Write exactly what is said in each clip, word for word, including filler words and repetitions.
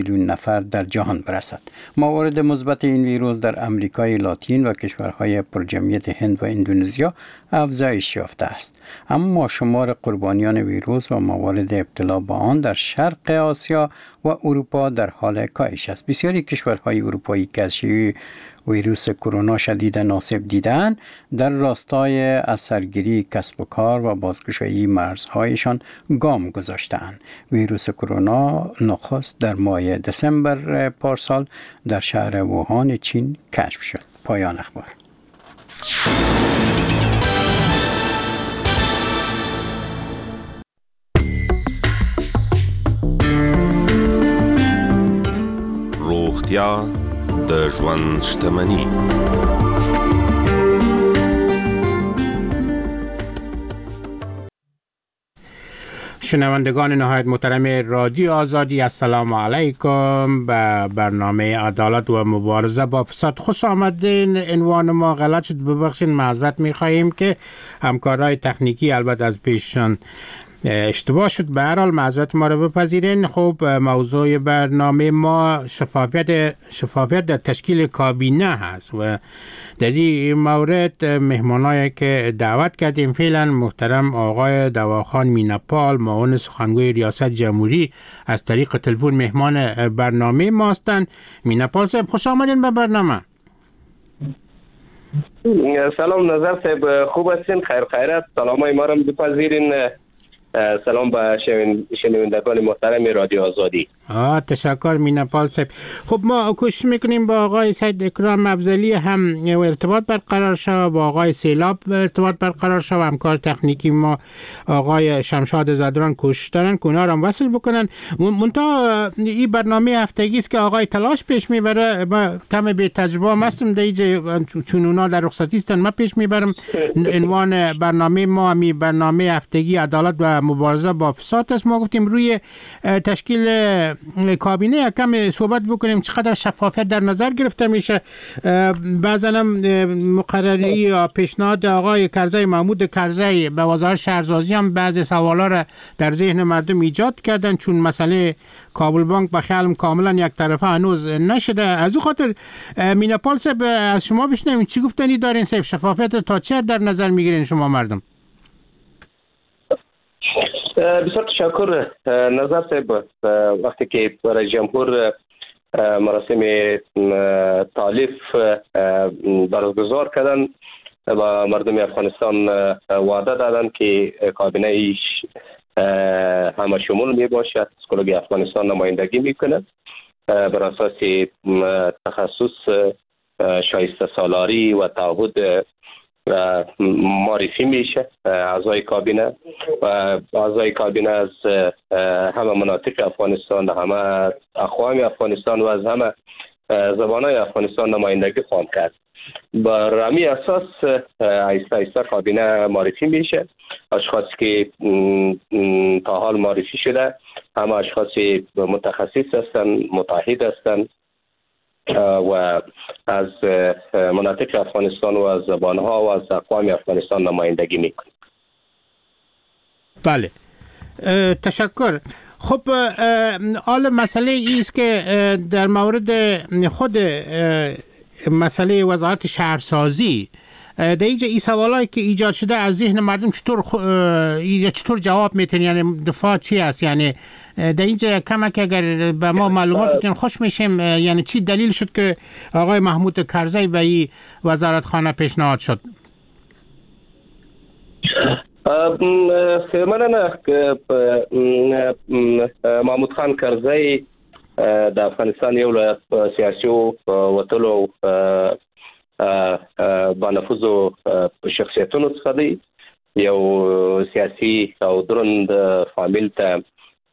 میلیون نفر در جهان برسد. موارد مثبت این ویروس در امریکای لاتین و کشورهای پرجمعیت هند و اندونزیا افزایش یافته است، اما شمار قربانیان ویروس و موارد ابتلا با آن در شرق آسیا و اروپا در حال کاهش است. بسیاری کشورهای اروپایی که از شیوع ویروس کرونا شدید ناصب دیدند در راستای از سرگیری کسب و کار و بازگشایی مرزهایشان گام گذاشتند. ویروس کرونا نخست در ماه دسامبر پارسال در شهر ووهان چین کشف شد. پایان اخبار. روغتیا د ژوند شتمني. شنوندگان نهایت محترم رادیو آزادی، السلام علیکم. به برنامه عدالت و مبارزه با فساد خوش آمدین. عنوان ما غلط شد، ببخشید، معذرت می‌خواهیم که همکارای تکنیکی البته از پیششان اشتباه شد. به هر حال معذرت ما رو بپذیرین. خب موضوع برنامه ما شفافیت شفافیت در تشکیل کابینه هست و در این مورد مهمانایی که دعوت کردیم فعلا محترم آقای دواخان میناپال، معاون سخنگوی ریاست جمهوری، از طریق تلفن مهمان برنامه ما هستند. میناپال صاحب خوش آمدین به برنامه. سلام نظر صاحب، خوب هستین؟ خیر خیرت. سلامای ما رو بپذیرین. سلام به شنوندگان محترم رادیو آزادی. آه تشکر میناپال صاحب. خب ما کوشش میکنیم با آقای سید اکرام افضلی هم ارتباط برقرار شد، با آقای سیلاب ارتباط برقرار شد و همکار تکنیکی ما آقای شمشاد زدران کوشش دارن که اونا رو هم وصل بکنن. منتها این برنامه هفتگی است که آقای تلاش پیش میبره. ما کم به تجربه هم هستم دیگه، چون اونا در رخصتی هستن ما پیش میبرم. عنوان برنامه ما می برنامه هفتگی عدالت و مبارزه با فساد است. ما گفتیم روی تشکیل کابینه کم صحبت بکنیم، چقدر شفافیت در نظر گرفته میشه. بعضا هم مقرری یا پیشنهاد آقای کرزی، محمود کرزی به وزارت شهرسازی هم بعضی سوالا را در ذهن مردم ایجاد کردن، چون مسئله کابل بانک به خیالم کاملا یک طرفه هنوز نشده. از او خاطر میناپال صاحب از شما بشنویم چی گفتنی دارین صاحب؟ شفافیت تا چه در نظر میگیرین شما مردم؟ بسیار تشکر نظر صاحب. وقتی که رئیس جمهور مراسم تالیف برگزار کردن و مردم افغانستان وعده دادن که کابینه ایش همه شمول می باشد، از کل افغانستان نمایندگی میکنه، بر اساس تخصص، شایسته سالاری و تعهد معرفی میشه اعضای کابینه و اعضای کابینه از همه مناطق افغانستان، همه اقوام افغانستان و از همه زبانهای افغانستان نمایندگی خواهند کرد. بر همین اساس آهسته آهسته کابینه معرفی میشه. اشخاصی که تا حال معرفی شده همه اشخاص متخصص هستند، متعهد هستند و از مناطق افغانستان و از زبانها و از اقوام افغانستان نمایندگی میکنه. بله تشکر. خب حال مسئله ایست که در مورد خود مسئله وزارت شهرسازی در اینجا این سوالایی که ایجاد شده از ذهن مردم چطور خ... چطور جواب میتونی؟ یعنی دفاع چی است؟ یعنی در اینجا کمک اگر به ما معلومات بتین خوش میشیم. یعنی چی دلیل شد که آقای محمود کرزی به این وزارت خانه پیشنهاد شد؟ من محمود خان کرزی د افغانستان یو له سیاسي وتلو بانفوذو شخصیتونو څخه دی. یو سیاسي او دروند فامیل ته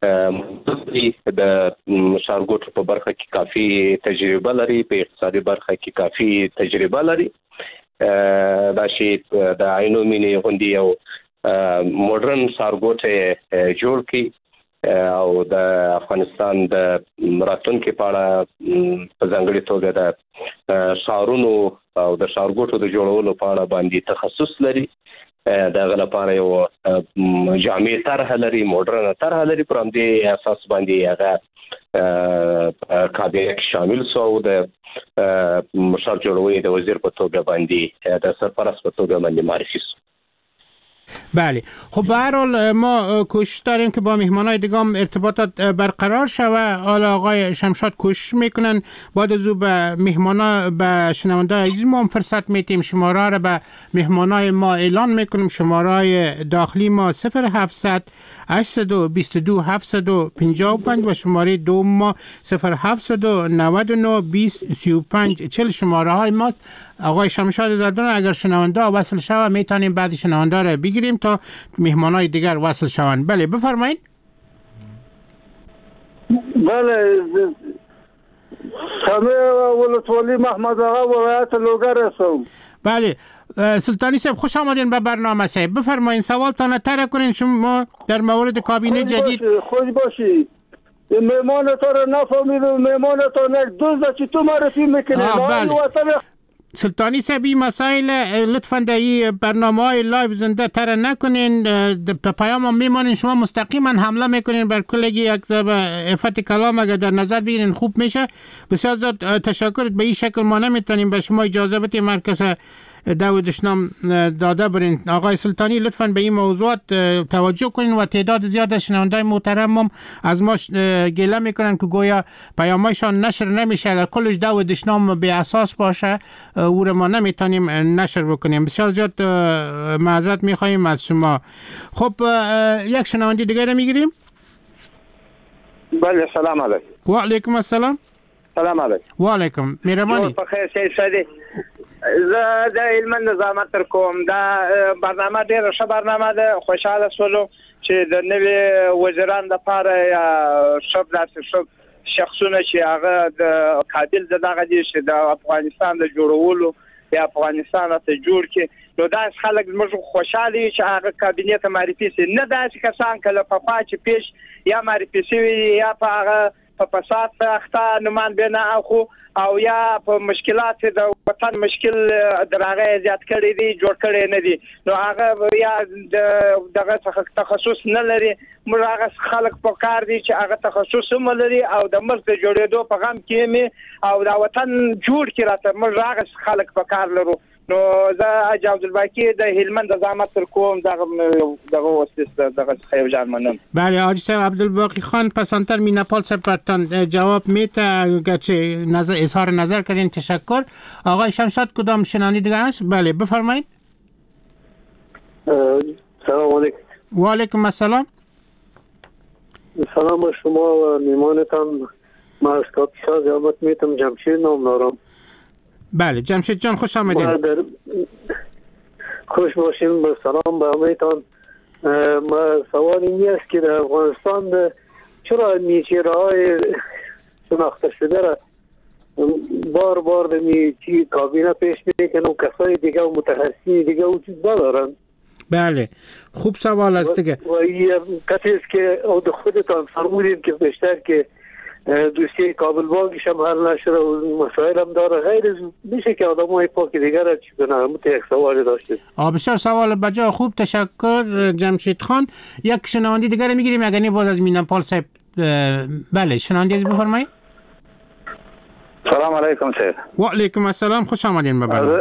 د ښارګوټو په برخه کې کافي تجربه لري، په اقتصادي برخه کې کافي تجربه لري. دا شی د عینو مینې غوندې یو مدرن ښارګوټ جوړ کړي او د افغانستان د راتلونکي په اړه په ځانګړې توګه د ښارونو او د ښارګوټو د جوړولو په اړه باندې تخصص لري. د هغه لپاره یو جامع طرحه لري، مدرنه طرحه لري. پر همدې اساس باندې هغه کابینه شامل شو د مشر جوړوي د وزیر په توګه باندې د سرپرست په توګه باندې معرفي شو. بله خب به هر حال ما کوشش داریم که با مهمانای دیگه هم ارتباطات برقرار شوه. حالا آقای شمشاد کوشش میکنن بعد از او به مهمانا به شنونده عزیز ما هم فرصت میتیم. شماره را به مهمانای ما اعلان میکنیم. شماره داخلی ما صفر هفتصد هشتصد و بیست و دو هفتصد و پنجاه و پنج و شماره دوم ما صفر هفتصد و نود و نه بیست سی و پنج چهل شماره های ماست. آقای شمشاد زادران اگر شنونده وصل شوه میتونیم بعد شنونده را بگیریم تا مهمانای دیگر وصل شوند. بله بفرمایید. بله سمه ولسوالی محمد آقا ولایت لوگر هستم. بله سلطانی صاحب خوش آمدین به برنامه صاحب. بفرمایید سوالتان طرح کنین. شما در مورد کابینه جدید خوش باشی. مهمان تو رو نفهمیدم. مهمان تو یک دوست چی تو معرفی میکنی. سلطانی صاحب این مسائل لطفاً در این برنامه های لایو زنده تر نکنین. در پیام هم میمانین. شما مستقیما حمله میکنین بر کلگی یک افت کلام اگر در نظر بگیرین خوب میشه. بسیار زیاد تشکر. به این شکل ما نمیتونیم به شما اجازه بدیم مرکز داود نام داده برین. آقای سلطانی لطفاً به این موضوعات توجه کنین و تعداد زیاد از شنوندای محترم هم از ما گله میکنن که گویا پیامایشان نشر نمیشه. اگر کلش داود نام به اساس باشه او رو ما نمیتونیم نشر بکنیم. بسیار زیاد معذرت میخواهیم از شما. خب یک شنونده دیگه رو میگیریم. بله سلام علیکم. و علیکم السلام. سلام علیکم. و علیکم مهربانی. بخیر سید سادی. زه د هلمند نظامت تر کوم. دا برنامه ډیره ښه برنامه ده. خوشحاله شولو چې د نوي وزیران لپاره یا ښه داسې ښه شخصونه چې هغه د قابل د دغه دي چې د افغانستان د جوړولو یا افغانستان ته جوړ کړي. نو داس خلک موږ خوشاله چې هغه کابینه ته معرفي سي. نه داسې کسان کله په پاچ پیش یا معرفي سي یا په هغه په فساد اخته نمان بنا اخو او یا په مشکلات د وطن مشکل دراغه زیات کړی دي جوړ کړی نه دي. نو هغه یا دغه تخصص نه لري. موږ هغه خلک په کار دي چې هغه تخصص هم لري او د ملک د جوړېدو په غم کې می او د وطن جوړ کړي راته موږ هغه خلک په کار لرو. نو زه حاج عبدالباقی د هلمند نظامت تر کوم دغه دغه وسیله دغه خیو جان منم. بله حاج صاحب عبدالباقی خان پسندتر می نپال سپرتان جواب میته گرچه نظر اظهار نظر کردین. تشکر. آقای شمشاد کدام شنانی دیگه هست؟ بله بفرمایید. سلام علیکم. و علیکم السلام. سلام به شما و میمانتان. ما از کاپیسا زیامت میتم جمشید نام دارم. بله جمشید جان خوش آمدید. خوش باشین. با سلام به همه‌تان. ما سوال این است که در افغانستان چرا نیچه‌های شناخته شده را بار بار به نیچه کابینه پیش میکنن و کسای دیگه و متخصصین دیگه وجود ندارن؟ بله خوب سوال است دیگه. و این کسی است که او خودتان فرمودید که بیشتر که دوسیه کابل باقیش هم حل نشده و مسائل هم داره. غیر میشه که آدم های پاک دیگر را چی کنه؟ همون یک سوال داشتید. بسیار سوال بجا خوب. تشکر جمشید خان. یک شنوندی دیگر میگیریم اگر نه باز از مینپال صاحب. بله شنوندی از بفرمایید. سلام علیکم سید. و علیکم السلام. خوش آمدین به برنامه.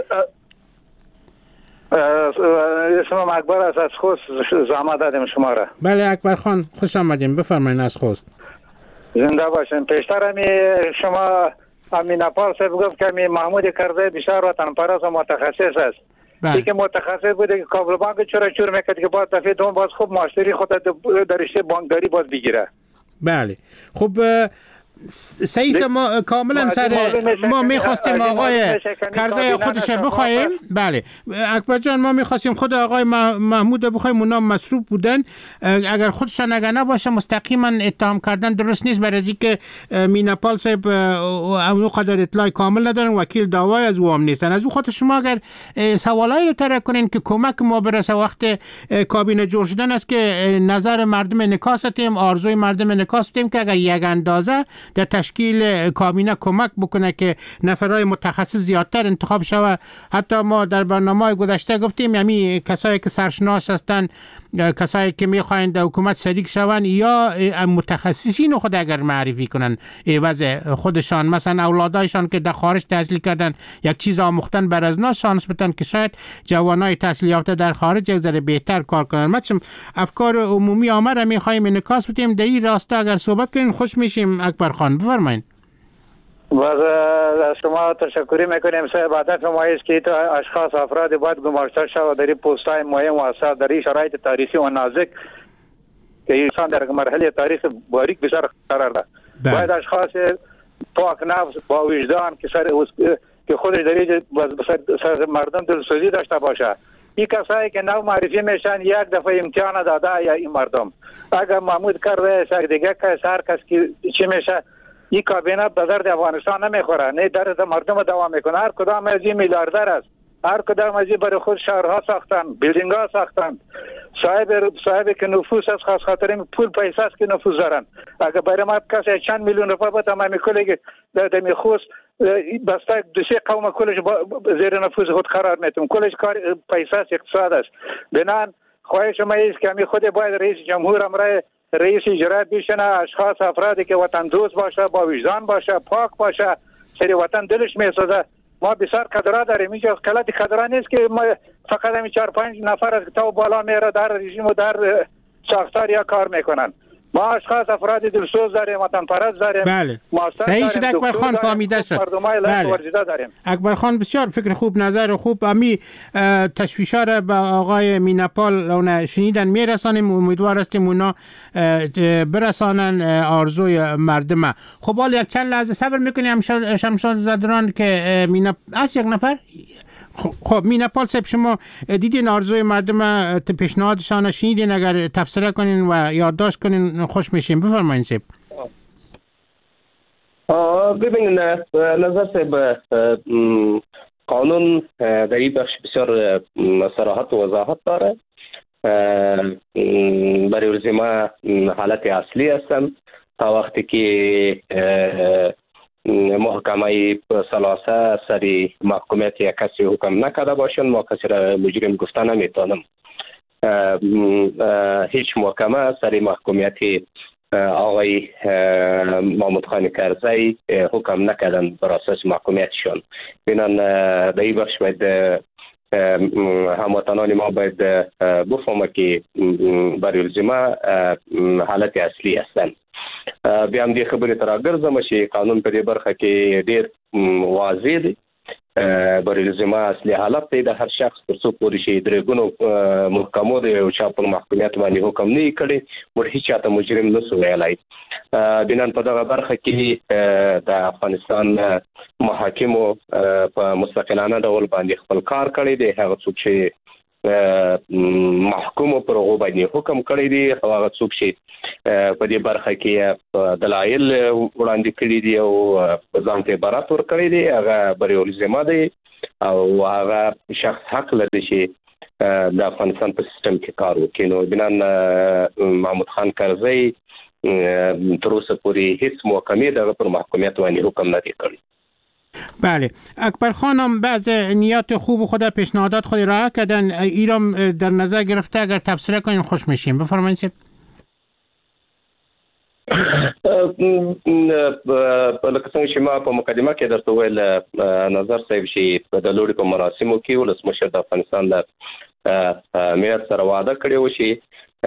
اسمم اکبر است از خوست. زحمت دادیم شما را. بله اکبر خان خوش آمدین. بفرمایید از خوست. زنده باشین. پیشتر همی شما امینپال صاحب گفت که می محمود کرزی بسیار وطن پرست و متخصص است. بله. که متخصص بوده که کابل بانک چرا چور میکرد که باز دفعه دوم باز خوب معاشری خود در رشته بانکداری باز بگیره. بله خب سعیس ما کاملا سر ما میخواستیم آقای کرزی خودش بخوایم. بله اکبر جان ما میخواستیم خود آقای محمود بخوایم. اونا مصروف بودن. اگر خودشان اگر نباشه مستقیما اتهام کردن درست نیست. برای از اینکه مینپال صاحب اونو قدر اطلاع کامل ندارن وکیل دعوای از او هم نیستن. از او خود شما اگر سوالایی رو طرح کنین که کمک ما برسه وقت کابینه جور شدن است که نظر مردم نکاستیم آرزوی مردم نکاستیم که اگر یک اندازه در تشکیل کابینه کمک بکنه که نفرای متخصص زیادتر انتخاب شود. حتی ما در برنامه گذشته گفتیم یعنی کسایی که سرشناس هستند، کسایی که میخواین در حکومت شریک شوند یا متخصصین خود اگر معرفی کنن عوض خودشان، مثلا اولادایشان که در خارج تحصیل کردن یک چیز آموختن بر از ناس شانس بدن که شاید جوانای تحصیل یافته در خارج یک ذره بهتر کار کنن. ما چون افکار عمومی آمده میخوایم انعکاس بدیم در این راستا اگر صحبت کنین خوش میشیم. اکبر خان بفرمایید. باز از شما تشکری میکنیم. صاحب عادت ما است که تو اشخاص افراد باید گماشته شود در این پست‌های مهم و اساس در این شرایط تاریخی و نازک که انسان در مرحله تاریخ باریک بسیار قرار دارد. باید اشخاص پاک نفس با وجدان که سر که خودش در این سر مردم دلسوزی داشته باشه. این کسایی که نو معرفی میشن یک دفعه امتحان داده یا این مردم اگر محمود کرده سر دیگه که هر کس که چی میشه این کابینه به درد افغانستان نمیخوره، نه درد مردم دوام میکنه. هر کدام از این میلیاردر است، هر کدام از این برای خود شهرها ساختن، بیلدینگ ها ساختن، صاحب صاحب که نفوس است، خاص خاطر این پول پیسه است که نفوذ دارن. اگر برای ما کسی چند میلیون روپیه بده ما میکله در میخوس بسته دو سه قوم کلش زیر نفوذ خود قرار میتون، کلش کار پیسه است، اقتصاد است. بنان خواهش ما است که می خود باید رئیس جمهور امر رئیس اجرا بشنه اشخاص افرادی که وطن دوست باشه، با وجدان باشه، پاک باشه، سری وطن دلش میسوزه. ما بسیار قدرا داریم اینجا، غلط قدرا نیست که ما فقط همین چهار پنج نفر از تا بالا میره در رژیم و در ساختار یا کار میکنن. ما اشخاص افراد دلسوز داریم، وطن پرست داریم. بله صحیح شد اکبر خان، فهمیده شد. بله. اکبر خان بسیار فکر خوب، نظر خوب. امی تشویشا را به آقای میناپال اون شنیدن میرسانیم، امیدوار هستیم اونا برسانن آرزوی مردم. خب حالا یک چند لحظه صبر میکنیم شمشاد زدران که مینا از یک نفر. خب میناپال صاحب شما دیدین آرزوی مردم، پیشنهادشان شنیدین، اگر تفسیر کنین و یادداشت کنین خوش میشیم. بفرمایید صاحب. ببینید نظر صاحب قانون در این بخش بسیار صراحت و وضاحت داره. برای ارزیما حالت اصلی هستن تا وقتی که محکمه سلاسه سری محکومیت یک کسی حکم نکرده باشند ما کسی را مجرم گفته نمیتونم. هیچ محکمه سری محکومیت آقای محمود خان کرزی حکم نکردن بر اساس محکومیتشان. بنان در این بخش باید هموطنان ما باید بفهمه که برای الزما حالت اصلی هستند. بیا هم دې خبرې ته راګرځم چې قانون په دې برخه کې ډېر واضح دی. برای الزما اصلي حالت دی د هر شخص تر څو پورې چې درې ګونو محکمو د یو چا پر محکومیت باندې حکم نه کړي ور هیڅ چاته مجرم نه سو ویلای. بنان په دغه برخه کې د افغانستان محاکمو په مستقلانه ډول باندې خپل کار کړی دی. هغه څوک چې محکوم پر هغه باندې حکم کړی دی، هغه څوک چې په دې برخه کې دلایل وړاندې کړي دي او ځان ته برات ور کړی دی هغه بری الزما دی او هغه شخص حق لري چې د افغانستان په سیستم کې کار وکړي. نو بنان محمود خان کرزی تر اوسه پورې هیڅ محکمې دغه پر محکومیت باندې حکم نه دی کړی. بله اکبر خانم بعض نیات خوب خود پیشنهادات خود را کردن، ایران در نظر گرفته اگر تبصره کنین خوش میشیم. بفرمایید. لکه څنګه چې ما په مقدمه کې درته ویل نظر صاحب چې د لوړي په مراسمو کې ولسمشر د افغانستان د میعاد سره وعده کړې و چې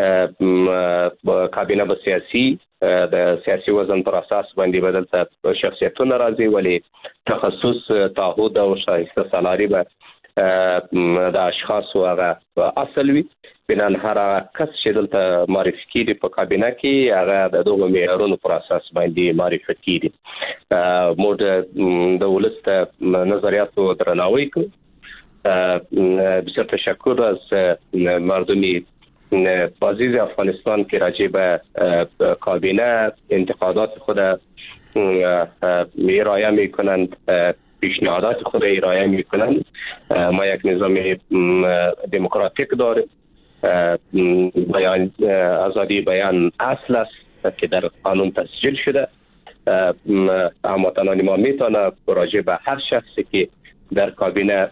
کابینه به سیاسي د سیاسي وزن پر اساس باندې بدلته شخصیتونه راځي، ولی تخصص تعهد او شایسته سالاري به د اشخاص هغه اصل وي. بنان هر کس چې دلته معرفي کیږي په کابینه کې هغه د دغه معیارونو پر اساس باندې معرفي کیږي. موږ د ولست نظریاتو درناوی کوو. بسیار تشکر از مردمی عزیز افغانستان که راجع به کابینه انتقادات خود ارائه میکنند، پیشنهادات خود ارائه میکنند. ما یک نظام دموکراتیک داریم. بیان آزادی بیان اصل است که در قانون تسجیل شده هموطنان ما میتونه راجع به هر شخصی که در کابینه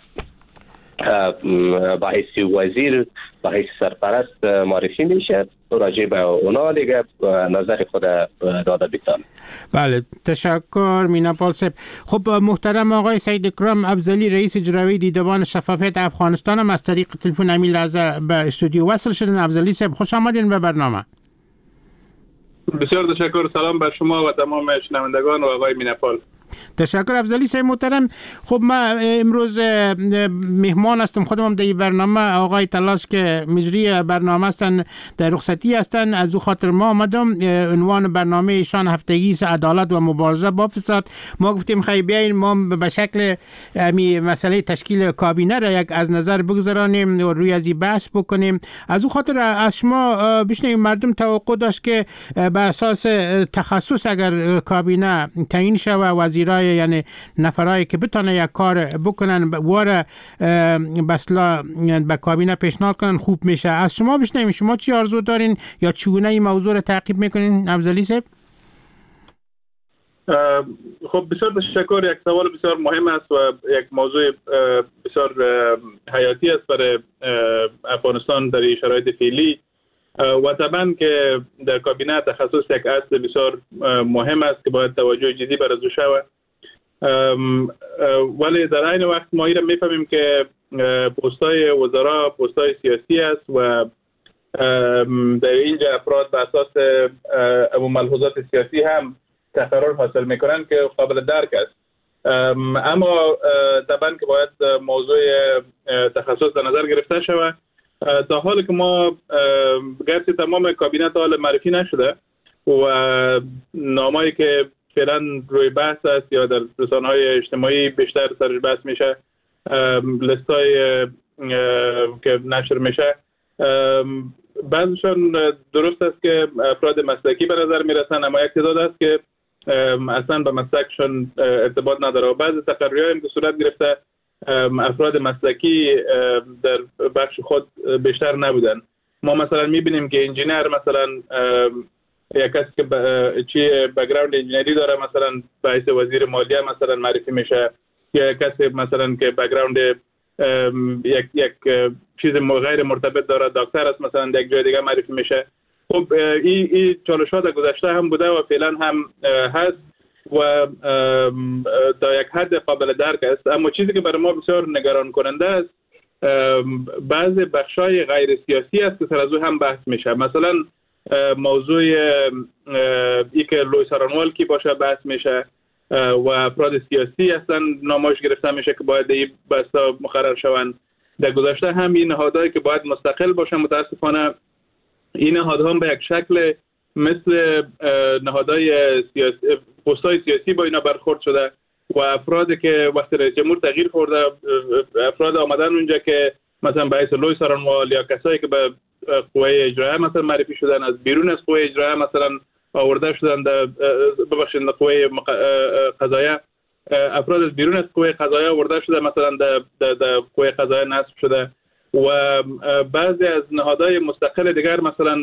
با حیث وزیر با حیث سرپرست معرفی میشه راجع به اونا دیگه نظر خود داده بیتان. بله تشکر میناپال صاحب. خب محترم آقای سید اکرام افضلی رئیس اجرایی دیدبان شفافیت افغانستان هم از طریق تلفن امیل از به استودیو وصل شدن. افضلی صاحب خوش آمدین به برنامه. بسیار تشکر. سلام بر شما و تمام شنوندگان و آقای میناپال. تشکر افضلی صاحب محترم. خب ما امروز مهمان هستم خودم در برنامه. آقای تلاش که مجری برنامه هستن در رخصتی هستن، از او خاطر ما آمدم. عنوان برنامه ایشان هفتگی است عدالت و مبارزه با فساد. ما گفتیم خیلی بیاین ما به شکل می مسئله تشکیل کابینه را یک از نظر بگذارانیم و روی ازی بحث بکنیم. از او خاطر از شما بشنویم. مردم توقع داشت که به اساس تخصص اگر کابینه تعیین شود وزیرای یعنی نفرایی که بتونه یک کار بکنن واره بسلا به کابینه پیشنهاد کنن خوب میشه. از شما بشنویم شما چی آرزو دارین یا چگونه این موضوع رو تعقیب میکنین افضلی صاحب؟ خب بسیار تشکر. یک سوال بسیار مهم است و یک موضوع بسیار حیاتی است برای افغانستان در شرایط فعلی و طبعا که در کابینه تخصص یک اصل بسیار مهم است که باید توجه جدی بر از او شود. ولی در عین وقت ما ایران میفهمیم که پستای وزرا پستای سیاسی است و در اینجا افراد به اساس ملحوظات سیاسی هم تقرر حاصل میکنن که قابل درک است. اما طبعا که باید موضوع تخصص در نظر گرفته شود. تا حالی که ما گرچه تمام کابینه تا حال معرفی نشده و نامایی که فعلا روی بحث است یا در رسانه‌های اجتماعی بیشتر سرش بحث میشه، لیستای که نشر میشه، بعضشان درست است که افراد مسلکی به نظر میرسن، اما یک تعداد است که اصلا به مسلکشان ارتباط نداره و بعضی تقرری‌ها هم که صورت گرفته افراد مسلکی در بخش خود بیشتر نبودن. ما مثلا میبینیم که انجینر مثلا یک کسی که چی بک‌گراند انجینری داره مثلا به حیث وزیر مالیه مثلا معرفی میشه، یا یک کسی مثلا که بک‌گراند یک یک چیز غیر مرتبط داره دکتر است مثلا در یک جای دیگه معرفی میشه. خب این این چالش‌ها در گذشته هم بوده و فعلا هم هست و تا یک حد قابل درک است. اما چیزی که برای ما بسیار نگران کننده است بعضی بخشای غیر سیاسی است که سر از او هم بحث میشه. مثلا موضوع ای که لوی سارانوال کی باشه بحث میشه و افراد سیاسی هستن نمایش گرفته میشه که باید این بسته مقرر شوند. در گذشته هم این نهادهایی که باید مستقل باشن متاسفانه این نهادها هم به یک شکل مثل نهادهای سیاسی پست‌های سیاسی با اینا برخورد شده و افرادی که وقتی رئیس جمهور تغییر خورده افراد آمدن اونجا که مثلا به حیث لوی سارانوال یا کسایی که به قوه اجرایه مثلا معرفی شدن از بیرون از قوه اجرایه مثلا آورده شدن ببخشید قوه قضاییه، افراد از بیرون از قوه قضاییه آورده شده مثلا در در قوه قضاییه نصب شده و بعضی از نهادهای مستقل دیگر مثلا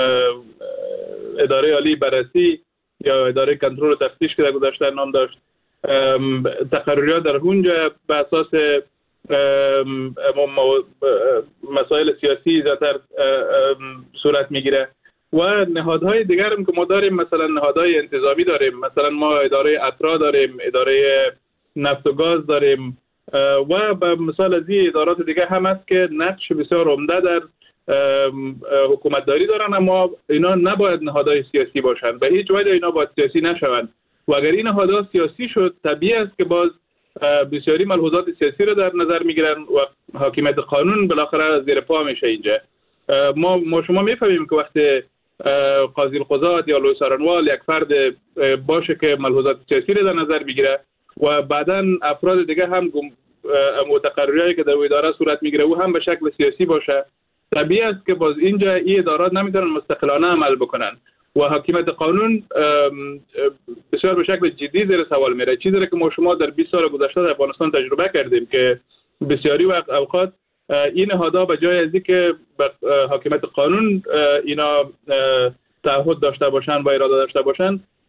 اداره عالی بررسی یا اداره کنترل و تفتیش که در گذشته نام داشت تقرریات در اونجا به اساس مسائل سیاسی زیادتر صورت میگیره و نهادهای دیگر هم که ما داریم مثلا نهادهای انتظامی داریم، مثلا ما اداره اترا داریم، اداره نفت و گاز داریم و به مثال از این ادارات دیگه هم هست که نقش بسیار عمده در حکومتداری دارن اما اینا نباید نهادهای سیاسی باشن، به هیچ وجه اینا باید سیاسی نشوند و اگر این نهادها سیاسی شد طبیعی است که باز بسیاری ملحوظات سیاسی رو در نظر میگیرن و حاکمیت قانون بالاخره زیر پا میشه اینجا. ما ما شما میفهمیم که وقتی قاضی القضات یا لوی سارانوال یک فرد باشه که ملحوظات سیاسی رو در نظر میگیره و بعداً افراد دیگه هم متقرریایی که در اداره صورت میگیره او هم به شکل سیاسی باشه، طبیعی است که باز اینجا این ادارات نمیتونن مستقلانه عمل بکنن و حاکمیت قانون بسیار به شکل جدی زیر سوال میره. چیزی که ما شما در بیست سال گذشته در افغانستان تجربه کردیم که بسیاری وقت اوقات این نهادها به جای از اینکه به حاکمیت قانون اینا تعهد داشته باشن و اراده داشته باشن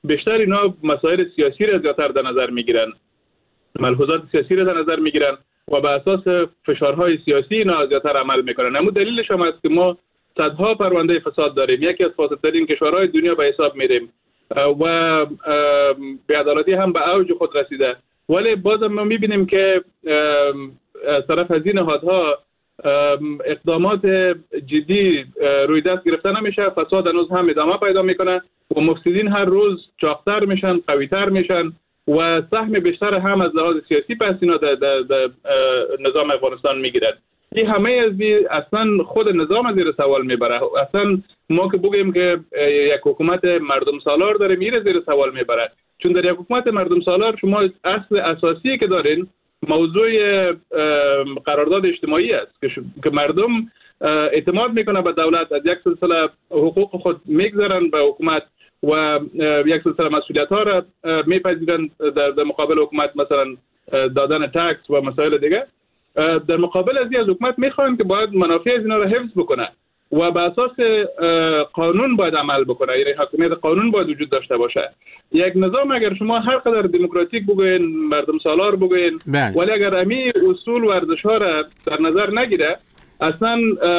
بیشتر اینا مسائل سیاسی را زیادتر در نظر میگیرن، ملحوظات سیاسی را در نظر میگیرن و به اساس فشارهای سیاسی اینا زیادتر عمل میکنن. اما دلیلش هم است که ما صدها پرونده فساد داریم، یکی از فاسدترین کشورهای دنیا به حساب میریم و بی‌عدالتی هم به اوج خود رسیده، ولی بازم ما میبینیم که از طرف از این نهادها اقدامات جدی روی دست گرفته نمیشه. فساد هنوز هم ادامه پیدا میکنه و مفسدین هر روز چاقتر میشن، قویتر میشن و سهم بیشتر هم از لحاظ سیاسی پس اینا در نظام افغانستان میگیرد. این همه از اصلا خود نظام از زیر سوال میبره. اصلا ما که بگیم که یک حکومت مردم سالار داریم میره زیر سوال میبره، چون در یک حکومت مردم سالار شما اصل اساسی که دارین موضوع قرارداد اجتماعی است که مردم اعتماد میکنه به دولت، از یک سلسله حقوق خود میگذارن به حکومت و یک سلسله مسئولیت ها را میپذیرن در مقابل حکومت، مثلا دادن تکس و مسائل دیگه. در مقابل از این از حکومت میخوان که باید منافع از اینا را حفظ بکنه و به اساس قانون باید عمل بکنه، یعنی حاکمیت قانون باید وجود داشته باشه. یک نظام اگر شما هر قدر دموکراتیک بگوین، مردم سالار بگوین، ولی اگر امی اصول و ارزش ها را در نظر نگیره، اصلا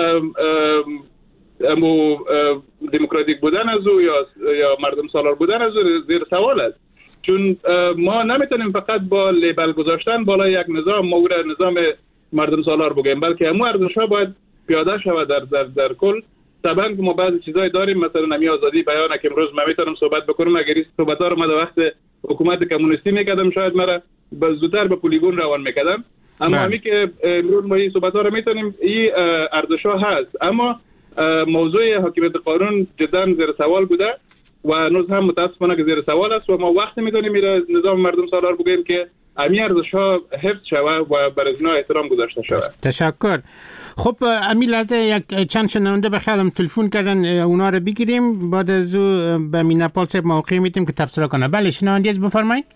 امو دموکراتیک بودن از او یا یا مردم سالار بودن از او زیر سوال است. چون ما نمیتونیم فقط با لیبل گذاشتن بالای یک نظام ما او را نظام مردم سالار بگیم، بلکه همو ارزش ها باید پیاده شود در در در کل. طبعا که ما بعضی چیزای داریم، مثلا نمی آزادی بیان که امروز من میتونم صحبت بکنم، اگر این صحبت ها رو ما در وقت حکومت کمونیستی میکردم شاید مرا زودتر به پلیگون روان میکردم. اما همین که امروز ما این صحبت ها رو میتونیم، این ارزش ها هست، اما موضوع حاکمیت قانون جدا زیر سوال بوده و هنوز هم متاسفانه که زیر سوال است و ما وقت میدونیم میره نظام مردم سالار بگیم که امی ارزش ها حفظ شود و بر از اینا احترام گذاشته شود. تشکر. خب امی لحظه یک چند شنونده به خیالم تلفن کردن، اونا رو بگیریم، بعد از او به میناپال صاحب موقع میتیم که تبصره کنه. بله شنونده از بفرمایید.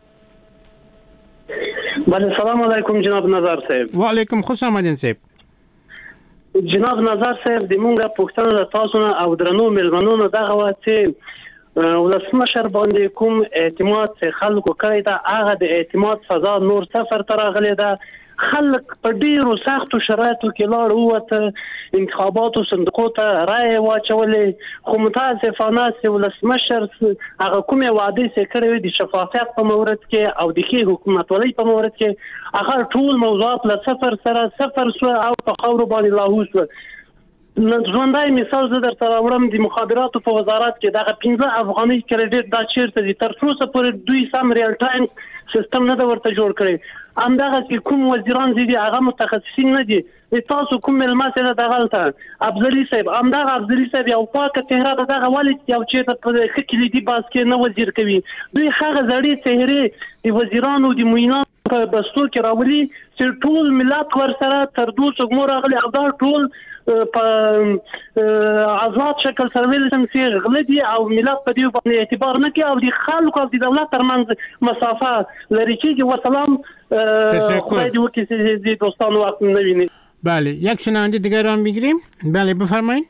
بله سلام علیکم جناب نظر صاحب. و علیکم خوش آمدین صاحب. جناب نظر صاحب د مونږه پوښتنه د تاسو نه او درنو ملمنونو دغه وه چې ولسمشر باندې کوم اعتماد چې خلکو کړی ده، هغه د اعتماد فضا نور صفر ته راغلی ده. خلک په ډیرو سختو شرایطو کې لاړ ووته، انتخاباتو صندوقو ته رایې واچولې، خو متاسفانه چې ولسمشر هغه کومې وعدې چې کړې وې د شفافیت په مورد کې او د ښې حکومتولۍ په مورد کې، هغه ټول موضوعات له صفر سره صفر سوه او په خاورو باندې لاهو سوه. ژوندی مثال زه درته راوړم، د مخابراتو په وزارت کې دغه پنځه افغانۍ کریډټ دا چیرته دي؟ تر څو پورې دوی سم ریل ټایم سیستم نه ده ورته جوړ کړی. همدغسې کوم وزیران چې دي هغه متخصصین نه دي. تاسو کوم مېلمه چې ده دغلته افضلي صاحب، همدغه افضلي صاحب یو پاکه چهره ده، دغه ولې یو چېرته په ښه کلیدي باز کې نه وزیر کوي؟ دوی هغه زړې چهرې د وزیرانو د معینانو په بستو کې راولي چې ټول ملت ورسره تر دوه څوګمو راغلي او دا ټول په آزاد شکل سره ویل شم چې غله دي او ملت په دې باندې اعتبار نه کوي او د خلکو او د دولت ترمنځ مسافه لرې کېږي. وسلام، خدای دې وکړي چې د دوستانو وخت نه ویني. بله یک شنونده دیگر رو هم میگیریم. بله بفرمایید.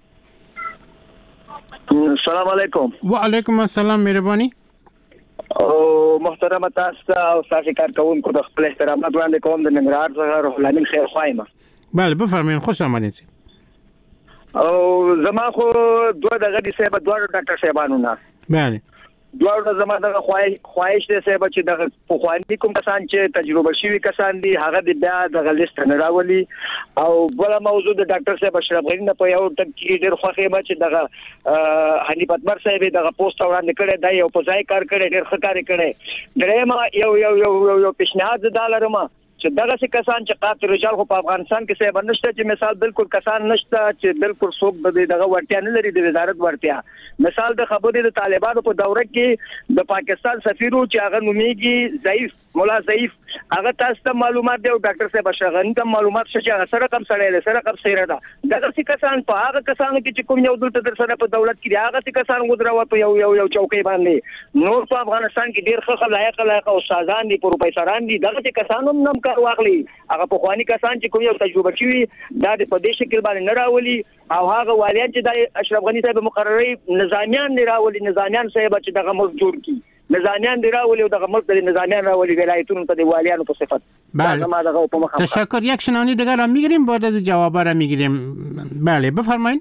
سلام علیکم. و علیکم السلام، مهربانی. او محترم تاسو او تاسو کارکونکو د خپل احترامات وړاندې کوم د ننګرهار څخه روح الامین خیر خوایم. بله بفرمایید، خوش آمدید. او زما خو دوه دغه دي صاحب، دوه ډاکټر صاحبانو نه. بله دوه زما دغه خواهش دی صاحب چې دغه پخواني کوم کسان چې تجربه شوي کسان دي هغه د بیا دغه لیست نه راولي. او بله موضوع د ډاکټر صاحب اشرف غني نه په یو ټک کې ډېر خوښ یم چې دغه حنیف اتمر صاحب دغه پوسټ وړاندې کړی دی، یو په ځای کار کړی، ډېر ښه کار کړی. درېیمه یو یو یو یو پیشنهاد زه دا لرم چې دغه څه کسان چې قاتل رجال خو په افغانستان کې صاحب نشته، چې مثال بالکل کسان نشته چې بالکل څوک د دغه ورتیا نه لري د وزارت ورتیا. مثال د خبرې د طالبانو په دوره کې د پاکستان سفیرو چې هغه نومیږي ضعیف مولا ضعیف، هغه تاسو ته معلومات دی او ډاکټر صاحب اشغنی ته معلومات شته چې هغه سره کم سره له سره کم سره ده. دغه څه کسان په هغه کسانو کې چې کوم یو دلته در سره په دولت کې هغه څه کسان ودروا په یو یو یو چوکۍ باندې. نور په افغانستان کې ډېر ښه لایق لایق استادان دي، پروفیسوران دي، دغه څه کسانو هم کار واخلي. هغه په خواني کسان چې کوم یو تجربه کوي دا د پدې شکل باندې نه راولي او هغه والیان چې د اشرف غنی صاحب مقرري نظامیان نه راولي، نظامیان صاحب چې دغه مزدور کی نظامیان دی راولي او د ملک د نظامیان راولي ولایتونو ته د والیانو په صفت. بله تشکر. یک شنونده دیگر را میگیریم بعد از جواب را میگیریم. بله بفرمایید.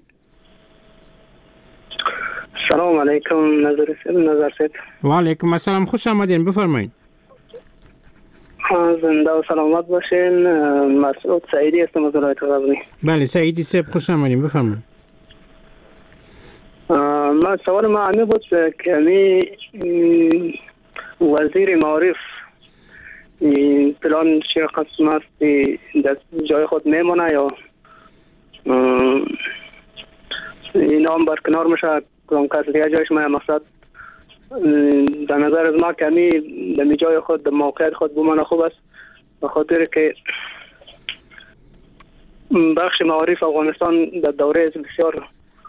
سلام علیکم نظر صاحب. نظر صاحب و علیکم السلام، خوش آمدین، بفرمایید. زنده و سلامت باشین. مسعود سعیدی هستم از ولایت غزنی. بله سعیدی صاحب خوش آمدین، بفرمایید. ما سوال ما همین بود که می وزیر معارف پلان چه قسم است در جای خود میمونه یا این هم برکنار میشه کدام کس دیگه جایش ما مقصد در نظر از ما که می در جای خود در موقعیت خود بمانه خوب است به خاطر که بخش معارف افغانستان در دوره بسیار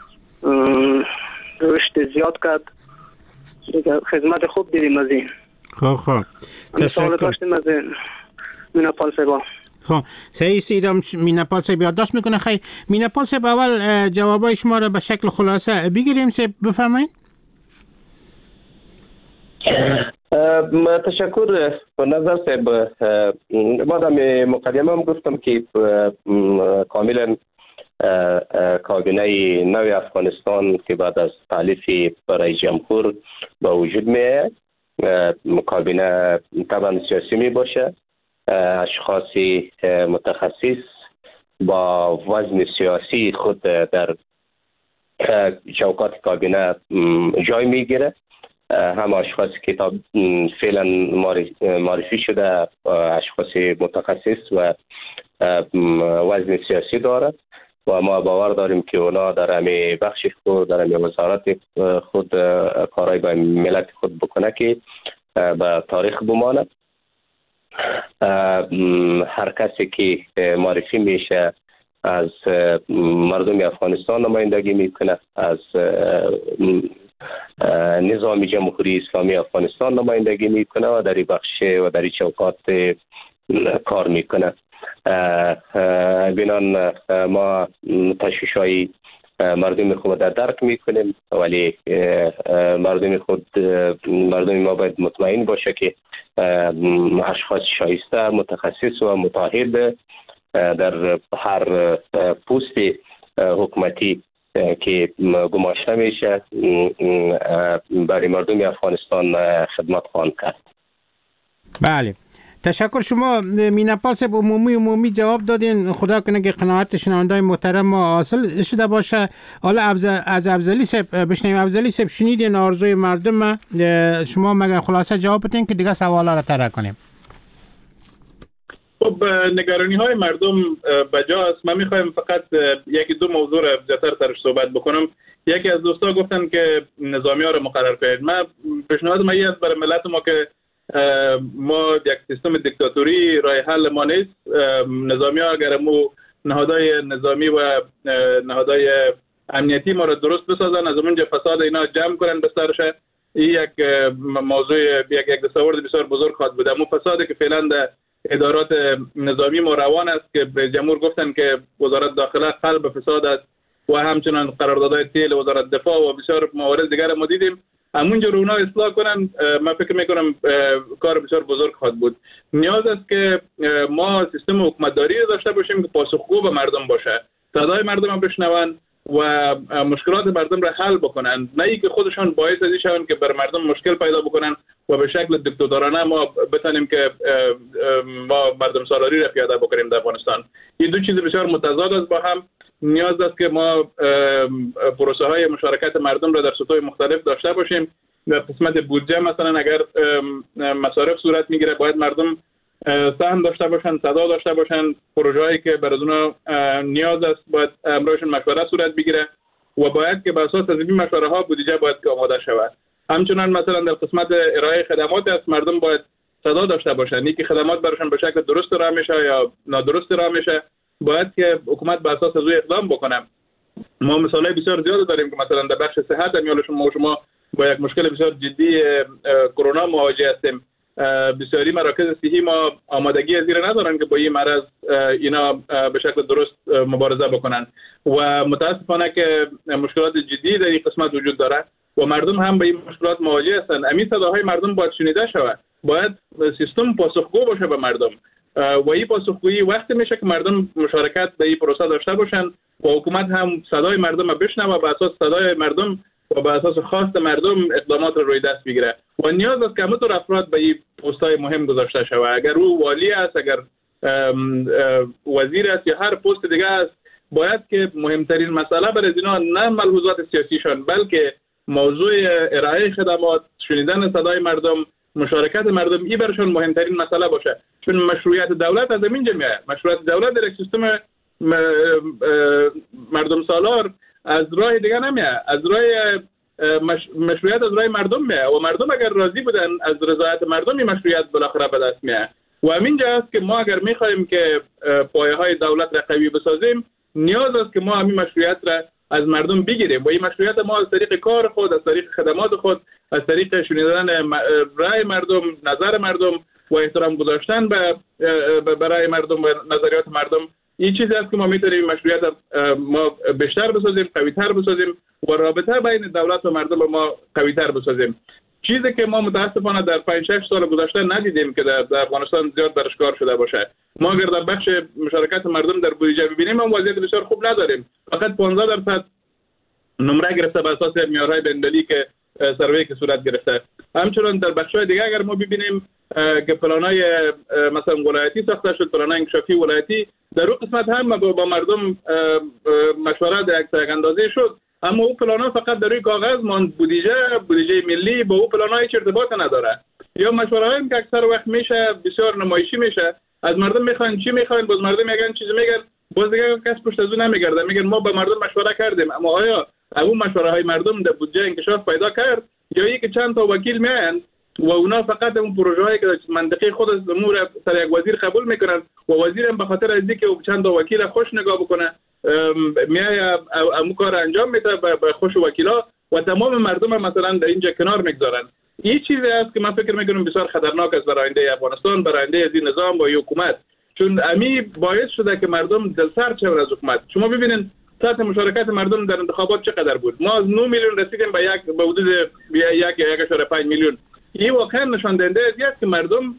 رشد زیاد کرد، خدمت خوب دیدیم از این. خواه خواه تشکر. داشتیم از میناپال سبا. خب سعی سیدم میناپال سب یادداشت میکنه. خیلی میناپال سب اول جوابای شما را به شکل خلاصه بگیریم. سب بفرمایید. تشکر. به نظر سب بعد هم مقدمه هم گفتم که کاملا کابینه نوی افغانستان که بعد از تالیف رئیس جمهور با وجود میاد، کابینه طبعا سیاسی می باشه، اشخاصی متخصص با وزن سیاسی خود در چوکات کابینه جای میگیره. هم اشخاصی که تا فعلا معرفی شده اشخاص متخصص و وزن سیاسی دارد و ما باور داریم که اونا در همه بخش خود در همه وزارت خود کارهای به ملت خود بکنه که به تاریخ بمانه. هر کسی که معرفی میشه از مردم افغانستان نمایندگی میکنه، از نظام جمهوری اسلامی افغانستان نمایندگی میکنه و در این بخش و در این چوکات کار میکنه. بنان ما تشویش‌های مردم خود در درک میکنیم، ولی مردم خود مردم ما باید مطمئن باشه که اشخاص شایسته، متخصص و متعهد در هر پست حکومتی که گماشته میشه برای مردم افغانستان خدمت خواهند کرد. بله تشکر. شما میناپال صاحب عمومی عمومی جواب دادین. خدا کنه که قناعت شنونده‌های محترم ما حاصل شده باشه. حالا از افضلی صاحب بشنویم. افضلی صاحب شنیدین آرزوی مردم، شما مگر خلاصه جواب بدین که دیگه سوالا را طرح کنیم. خب نگرانی های مردم بجاست. من میخوایم فقط یکی دو موضوع را زیادتر سرش صحبت بکنم. یکی از دوستا گفتن که نظامی ها رو مقرر کنید. من پیشنهاد من است برای ملت ما که ما یک سیستم دیکتاتوری راه حل ما نیست. نظامی ها اگر مو نهادهای نظامی و نهادهای امنیتی ما را درست بسازن، از اونجا فساد اینا جمع کنن به سرش، این یک موضوع یک یک دستاورد بسیار بزرگ خواهد بود. اما فسادی که فعلا در ادارات نظامی ما روان است که به جمهور گفتن که وزارت داخله قلب فساد است و همچنان قراردادهای تیل وزارت دفاع و بسیار موارد دیگر ما دیدیم. همونجا رو اونا اصلاح کنن، من فکر میکنم کار بسیار بزرگ خواهد بود. نیاز است که ما سیستم حکومتداری داشته باشیم که پاسخگو به مردم باشه، صدای مردم رو بشنون و مشکلات مردم را حل بکنن، نه اینکه خودشان باعث ازی شون که بر مردم مشکل پیدا بکنن و به شکل دیکتاتورانه ما بتونیم که ما مردم سالاری را پیاده بکنیم در افغانستان. این دو چیز بسیار متضاد است با هم. نیاز است که ما پروسه های مشارکت مردم را در سطوح مختلف داشته باشیم. در قسمت بودجه مثلا اگر مصارف صورت میگیره باید مردم سهم داشته باشن، صدا داشته باشن. پروژه هایی که برای اونا نیاز است باید امرایشون مشوره صورت بگیره و باید که بر اساس از این مشوره ها بودجه باید که آماده شود. همچنان مثلا در قسمت ارائه خدمات است مردم باید صدا داشته باشن. اینکه خدمات براشون به شکل درست راه میشه یا نادرست راه میشه باید که حکومت بر اساس از او اقدام بکنه. ما مثالای بسیار زیاد داریم که مثلا در بخش صحت هم شما شما با یک مشکل بسیار جدی کرونا مواجه هستیم. بسیاری مراکز صحی ما آمادگی از این ندارن که با این مرض اینا به شکل درست مبارزه بکنن و متاسفانه که مشکلات جدی در این قسمت وجود داره و مردم هم به این مشکلات مواجه هستند. امی صداهای مردم باید شنیده شود، باید سیستم پاسخگو باشه به مردم و این پاسخگویی وقتی میشه که مردم مشارکت به این پروسه داشته باشن و حکومت هم صدای مردم رو بشنوه و به اساس صدای مردم و به اساس خواست مردم اقدامات رو روی دست بگیره. و نیاز است که همونطور افراد به این پست‌های مهم گذاشته شود. اگر او والی است، اگر وزیر است یا هر پست دیگه است، باید که مهمترین مسئله برای اینا نه ملحوظات سیاسیشان بلکه موضوع ارائه خدمات، شنیدن صدای مردم، مشارکت مردم ای برشون مهمترین مسئله باشه. چون مشروعیت دولت از همین جمعه، مشروعیت دولت در یک سیستم مردم سالار از راه دیگه نمیاد، از راه مش... مشروعیت از راه مردم میاد و مردم اگر راضی بودن از رضایت مردم این مشروعیت بالاخره به دست میاد. و همین جا است که ما اگر میخوایم که پایه های دولت را قوی بسازیم، نیاز است که ما همین مشروعیت را از مردم بگیریم و این مشروعیت ما از طریق کار خود، از طریق خدمات خود، از طریق شنیدن رای مردم، نظر مردم و احترام گذاشتن به برای مردم و نظریات مردم، این چیزی است که ما میتونیم مشروعیت ما بیشتر بسازیم، قوی‌تر بسازیم و رابطه بین دولت و مردم ما قوی‌تر بسازیم. چیزی که ما متاسفانه در پنج شش سال گذشته ندیدیم که در, در افغانستان زیاد برش کار شده باشه. ما اگر در بخش مشارکت مردم در بودجه ببینیم، هم وضعیت بسیار خوب نداریم. فقط پانزده درصد نمره گرفته بر اساس معیارهای بین‌المللی که سروی که صورت گرفته. همچنین در بخش‌های دیگه اگر ما ببینیم که پلان‌های مثلا ولایتی ساخته شد، پلان‌های انکشافی ولایتی، در اون قسمت هم با مردم مشورت یک اندازه شد، اما او پلان‌ها فقط در روی کاغذ ماند. بودجه بودجه ملی با او پلان‌ها هیچ ارتباطی نداره. یا مشوره‌هایی که اکثر وقت میشه بسیار نمایشی میشه، از مردم میخوان چی میخوان، باز مردم میگن چیزی میگن، باز دیگه کس پشت از اون نمیگرده، میگن ما با مردم مشوره کردیم، اما آیا اون مشوره‌های مردم در بودجه انکشاف پیدا کرد یا اینکه چند تا وکیل میان و اونا فقط اون پروژه‌ای که منطقی خود از امور سر یک وزیر قبول میکنن و وزیر هم به خاطر از اینکه چند تا وکیل خوش نگاه بکنه میای اون کار انجام میده به خوش وکیلا و تمام مردم هم مثلا در اینجا کنار میگذارن. این چیزی است که من فکر میکنم بسیار خطرناک است برای آینده افغانستان، برای آینده از این نظام و حکومت، چون امی باعث شده که مردم دلسرد شون از حکومت. شما ببینید سطح مشارکت مردم در انتخابات چقدر بود. ما از نه میلیون رسیدیم به یک به حدود یک یا یک اشاره پنج میلیون. این واقعا نشان دهنده است که مردم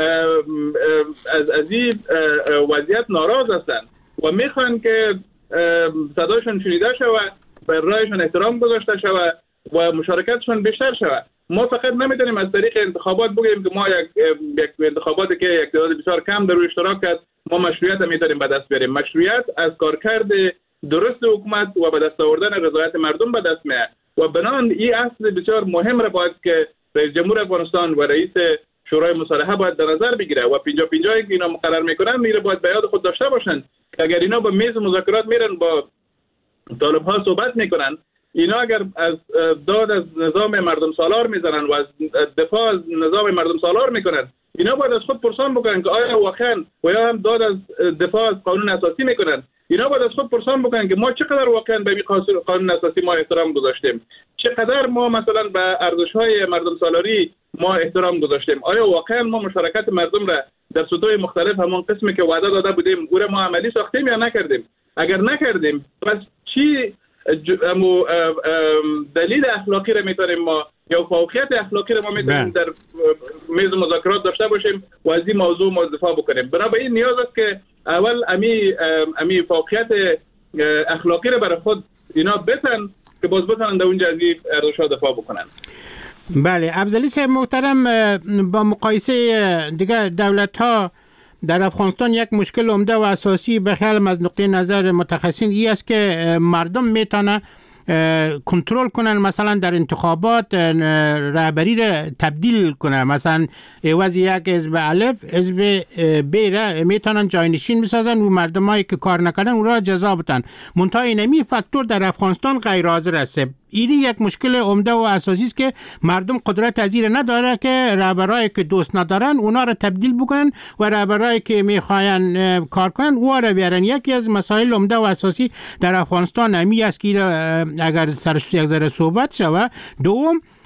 از از این وضعیت ناراض هستند و میخوان که صدایشون شنیده شود، به رایشون احترام گذاشته شود و مشارکتشون بیشتر شود. ما فقط نمیتونیم از طریق انتخابات بگیم که ما یک یک انتخاباتی که یک تعداد بسیار کم در روی اشتراک کرد ما مشروعیت میتونیم به دست بیاریم. مشروعیت از کارکرد درست حکومت و به دست آوردن رضایت مردم به دست میاد و بنان این اصل بسیار مهم را باید که رئیس جمهور افغانستان و رئیس شورای مصالحه باید در نظر بگیره و پنجاه پنجاه که اینا مقرر میکنن میره باید به یاد خود داشته باشن که اگر اینا به میز مذاکرات میرن با طالب ها صحبت میکنن، اینا اگر از داد از نظام مردم سالار میزنن و از دفاع از نظام مردم سالار میکنن، اینا باید از خود پرسان بکنن که آیا واقعا و یا هم داد از دفاع از قانون اساسی میکنن. اینا باید از خود پرسان بکنن که ما چقدر واقعا به این قانون اساسی ما احترام گذاشتیم، چقدر ما مثلا به ارزش‌های مردم سالاری ما احترام گذاشتیم، آیا واقعا ما مشارکت مردم را در سطوح مختلف همان قسمی که وعده داده بودیم او را ما عملی ساختیم یا نکردیم؟ اگر نکردیم پس چی دلیل اخلاقی را میتونیم ما یا فوقیت اخلاقی را ما میتونیم در میز مذاکرات داشته باشیم و از این موضوع ما دفاع بکنیم؟ بنابراین نیاز است که اول امی امی فوقیت اخلاقی را برای خود اینا بتن که باز بتونن در اونجا از این ارزش‌ها دفاع بکنن. بله، افضلی صاحب محترم، با مقایسه دیگر دولت‌ها در افغانستان یک مشکل عمده و اساسی به خیال از نقطه نظر متخصصین این است که مردم میتونه کنترل کنن، مثلا در انتخابات رهبری را تبدیل کنه، مثلا عوض یک حزب الف حزب ب را میتونن جاینشین بسازن و مردمایی که کار نکردن اون را جزا بدن. منتها اینمی فاکتور در افغانستان غیر حاضر است. این یک مشکل عمده و اساسی است که مردم قدرت از این نداره که رهبرایی که دوست ندارن اونا را تبدیل بکنن و رهبرایی که میخواین کار کنن او را بیارن. یکی از مسائل عمده و اساسی در افغانستان امی است که اگر سرش یک ذره صحبت شود. دوم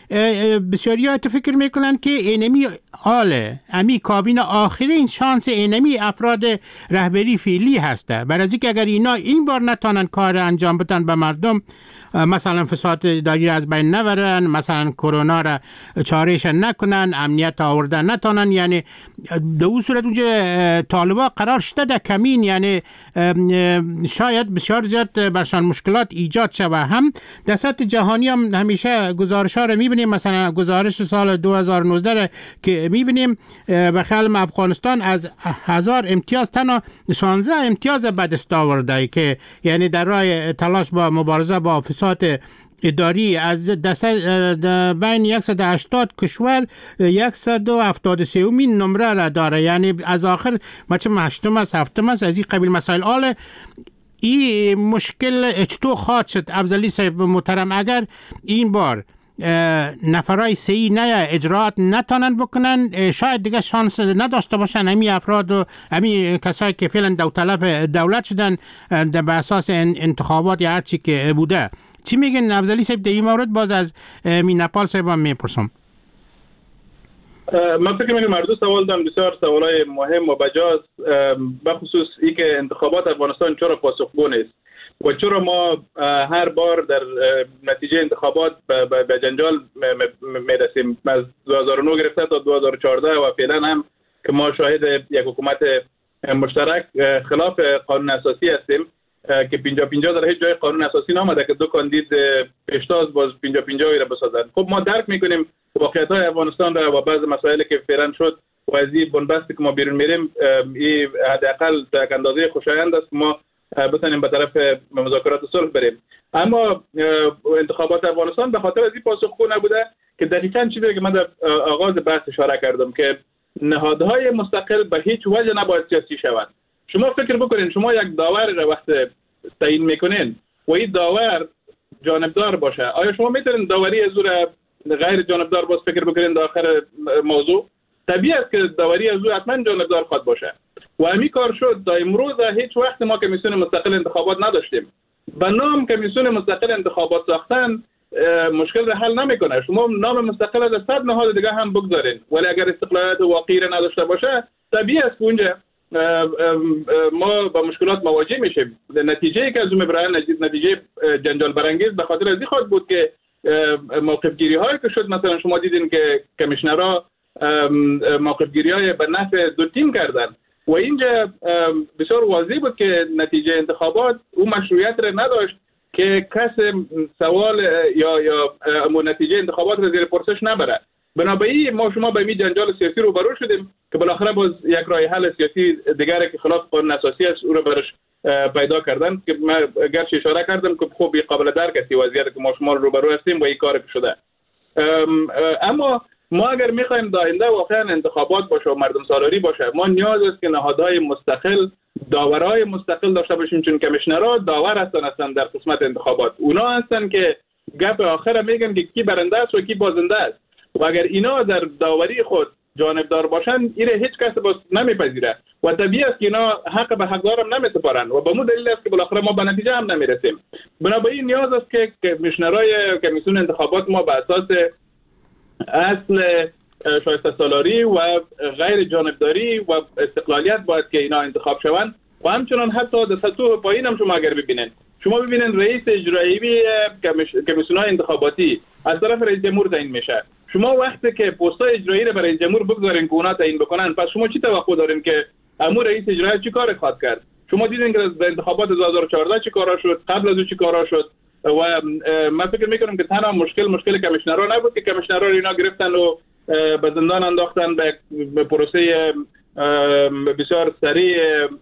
بسیاری ها تو فکر میکنن که اینمی آله امی کابین آخرین شانس اینمی افراد رهبری فعلی هسته، برای اینکه اگر اینا این بار نتونن کار انجام بدن به مردم، مثلا فساد اداری از بین نبرن، مثلا کرونا را چارهش نکنن، امنیت آوردن نتونن، یعنی در اون صورت اونجا طالبا قرار شده در کمین، یعنی شاید بسیار زیاد برشان مشکلات ایجاد شده. هم در سطح جهانی هم همیشه گزارش ها رو میبینیم، مثلا گزارش سال دو هزار و نوزده که میبینیم به خیال افغانستان از هزار امتیاز تنها شانزده امتیاز به دست آورده، که یعنی در راه تلاش با مبارزه با فساد اداری از بین صد و هشتاد کشور صد و هفتاد و سه امین نمره را داره، یعنی از آخر مثلا هشتم است هفتم است از این قبیل مسائل. آل این مشکل چطور خواهد شد افضلی صاحب محترم اگر این بار نفرای سی نه اجراعات نتانن بکنن، شاید دیگه شانس نداشته باشن امی افراد و امی کسایی که فعلا داوطلب دولت شدن به اساس انتخابات یا هر چی که بوده. چی میگن افضلی صاحب در این مورد؟ باز از میناپال صاحب هم میپرسم. من فکر میکنم مردم سوال دارم، بسیار سوالای مهم و بجاست، بخصوص ای که انتخابات افغانستان چرا پاسخگو نیست و چرا ما هر بار در نتیجه انتخابات به جنجال میرسیم. از دو هزار و نه گرفته تا دو هزار و چهارده و فعلا هم که ما شاهد یک حکومت مشترک خلاف قانون اساسی هستیم که پنجاه پنجاه در هیچ جای قانون اساسی نامده که دو کاندید پیشتاز باز پنجاه پنجاه را بسازن. خب ما درک میکنیم واقعیت های افغانستان را و بعض مسائلی که فعلا شد و از این بنبستی که ما بیرون میریم، این حداقل تا یک اندازه خوشایند است که ما بتونیم به طرف مذاکرات صلح بریم. اما انتخابات افغانستان به خاطر از این پاسخگو نبوده که دقیقاً چیزی که من در آغاز بحث اشاره کردم که نهادهای مستقل به هیچ وجه نباید سیاسی شوند. شما فکر بکنین شما یک داور را وقت تعیین میکنین و این داور جانبدار باشه، آیا شما میتونین داوری از او غیر جانبدار باز فکر بکنین در آخر موضوع؟ طبیعی است که داوری از او حتما جانبدار خواهد باشه و همین کار شد. تا امروز هیچ وقت ما کمیسیون مستقل انتخابات نداشتیم. به نام کمیسیون مستقل انتخابات ساختن مشکل را حل نمیکنه. شما نام مستقل از صد نهاد دیگه هم بگذارین، ولی اگر استقلالیت واقعی را نداشته باشه طبیعی است که اونجا ما با مشکلات مواجه میشیم. نتیجه که از اون میبرن نتیجه جنجال برانگیز به خاطر از این خواهد بود که موقف گیری هایی که شد، مثلا شما دیدین که کمیشنرها موقف گیری های به نفع دو تیم کردن و اینجا بسیار واضح بود که نتیجه انتخابات اون مشروعیت را نداشت که کس سوال یا یا نتیجه انتخابات را زیر پرسش نبره. بنابراین ما شما به این جنجال سیاسی رو برو شدیم که بالاخره باز یک راه حل سیاسی دیگر که خلاف قانون اساسی است او رو برش پیدا کردن که من گرچه اشاره کردم که خوب قابل درک است وضعیتی که ما شما رو برو هستیم و این کار که شده. اما ما اگر میخوایم در آینده واقعا انتخابات باشه و مردم سالاری باشه، ما نیاز است که نهادهای مستقل، داورای مستقل داشته باشیم، چون کمیشنرها داور هستن هستن در قسمت انتخابات. اونا هستن که گپ آخر میگن که کی برنده است و کی بازنده است و اگر اینا در داوری خود جانبدار باشن ایره هیچ کس باز نمیپذیره و طبیعی است که اینا حق به حقدار هم نمیسپارن و به مو دلیل است که بالاخره ما به نتیجه هم نمیرسیم. بنابراین نیاز است که کمیشنرهای کمیسیون انتخابات ما به اساس اصل شایسته سالاری و غیر جانبداری و استقلالیت باید که اینا انتخاب شوند و همچنان حتی در سطح پایین هم شما اگر ببینید، شما ببینید رئیس اجرایی کمیسیون‌های انتخاباتی از طرف رئیس جمهور تعیین میشه. شما وقتی که پست‌های اجرایی را برای رئیس جمهور بگذارین که اونا تعیین بکنن، پس شما چی توقع دارین که امور رئیس اجرایی چی کار خواهد کرد؟ شما دیدین که در انتخابات دو هزار و چهارده چی کارا شد، قبل از اون چی کارا شد و من فکر میکنم که تنها مشکل مشکل کمیشنرها نبود که کمیشنرها اینا گرفتن و به زندان انداختن به پروسه بسیار سریع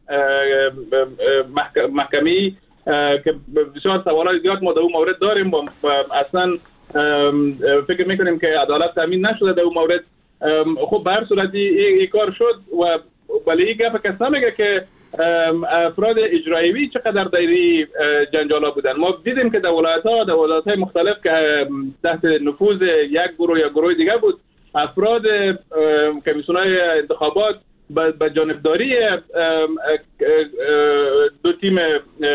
محکمی که بسیار سوالات زیاد ما در اون مورد داریم و اصلا فکر میکنیم که عدالت تامین نشده در اون مورد. خب به هر صورت این کار شد و ولی این گپ کس نمیگه که افراد اجرایی چقدر دایری جنجالا بودن. ما دیدیم که در ولایت‌ها در ولایت‌های مختلف که تحت نفوذ یک گروه یا گروه دیگه بود، افراد کمیسیون‌های انتخابات به جانبداری دو تیم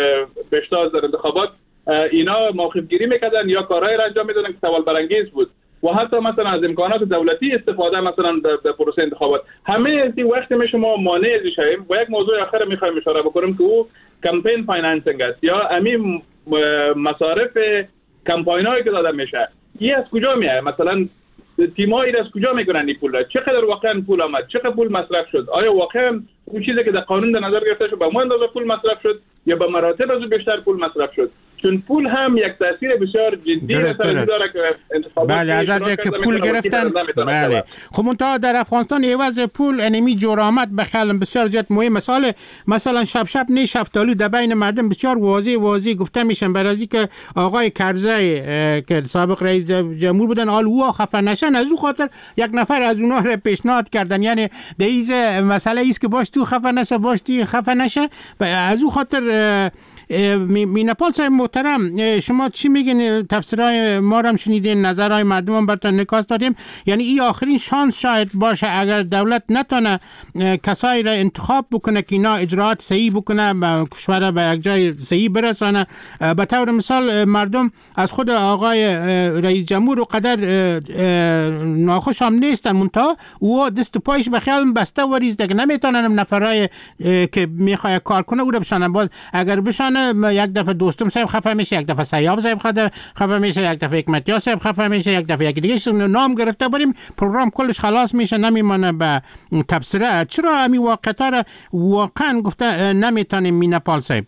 پیشتاز در انتخابات اینا موقف گیری میکردن یا کارهای را انجام میدادن که سوال برانگیز بود و حتی مثلا از امکانات دولتی استفاده مثلا در پروسه انتخابات. همه این وقتی می شما مانع از شویم. و یک موضوع آخر میخوایم اشاره بکنم که او کمپین فاینانسینگ است یا امی مصارف کمپاین هایی که داده میشه. این از کجا میاد؟ مثلا تیمایی از کجا میکنن این پول را؟ چقدر واقعا پول آمد؟ چقدر پول مصرف شد؟ آیا واقعا اون چیزی که در قانون در نظر گرفته شد به ما اندازه پول مصرف شد یا به مراتب از بیشتر پول مصرف شد؟ چون پول هم یک تاثیر بسیار جدی مثلا داره که انتخابات بله از جایی که پول گرفتن. بله خب منتها در افغانستان عوض پول انمی جرامت به خیال بسیار زیاد مهم. مثلا مثلا شب شب نه شفتالو در بین مردم بسیار واضح واضح گفته میشن برای که آقای کرزی که سابق رئیس جمهور بودن آل او خفه نشن، از او خاطر یک نفر از اونها را پیشنهاد کردن. یعنی دیز مسئله است که باش تو خفه نشه باش تو خفه نشه. از او خاطر میناپال صاحب محترم شما چی میگین؟ تفسیرهای ما رو هم شنیدین، نظرهای مردم هم براتون نکاس دادیم. یعنی این آخرین شانس شاید باشه اگر دولت نتونه کسایی را انتخاب بکنه که اینا اجراعات صحیح بکنه کشور به یک جای صحیح برسانه. به طور مثال مردم از خود آقای رئیس جمهور و قدر ناخوش هم نیستن، منتها او دست پایش به خیال بسته و ریزده که نمیتونن نفرای که میخواد کار کنه او را بشانه. باز اگر بشانه یک دفعه دوستم صاحب خفه میشه، یک دفعه سیاب صاحب خفه میشه، یک دفعه حکمتیار صاحب خفه میشه، یک دفعه یک دیگه نام گرفته بریم پروگرام کلش خلاص میشه نمیمانه به تبصره. چرا همین واقعیت را واقعا گفته نمیتونیم میناپال صاحب؟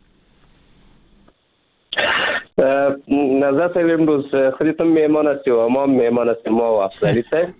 نظر صاحب امروز خودتون میهمان هستی و ما میهمان هستیم ما و افضلی صاحب.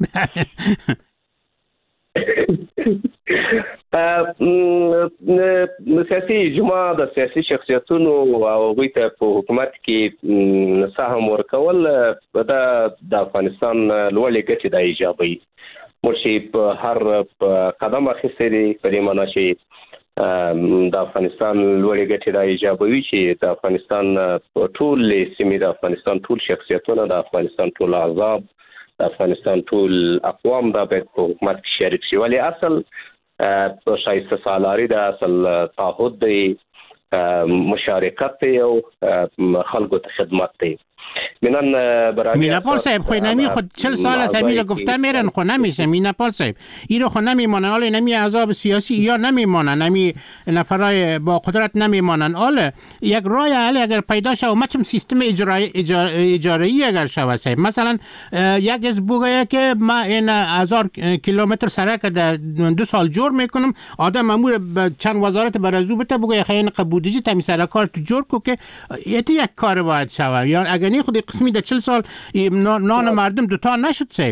سیاسي جماعه د سیاسي شخصیتونو او هغوی ته په حکومت کې سهم ورکول د افغانستان لوړې ګټې د ایجابوي. موږ چې په هر قدم اخیستی دی په دې معنا چې د افغانستان لوړې ګټې د ایجابوي چې د افغانستان ټولې سیمې د افغانستان ټول شخصیتونه د افغانستان ټول اعضاب د افغانستان ټول اقوام دا باید په حکومت کې شریک شي. ولی اصل شایسته سالاری د اصل تعهد دی، مشارکت دی او خلکو ته خدمت دی. منن برای میناپال صاحب خو نمی خود چهل سال از همین گفته میرن خو نمیشه میناپال صاحب این رو خو نمیمانن. حالا نمی احزاب سیاسی یا نمیمانن، نمی نفرای با قدرت نمیمانن. حالا یک راه حل اگر پیدا شه و مچم سیستم اجرایی اجاره اگر شوه صاحب مثلا یک از بگه که ما این هزار کیلومتر سرک در دو سال جور میکنم آدم مامور چند وزارت برازو بته بگه خیلی قبودیجی تمی سرکار تو جور کو که یتی یک کار باید شوه. یا اگر نه خودی قسمی در چل سال نان مردم دوتا نشد صاحب.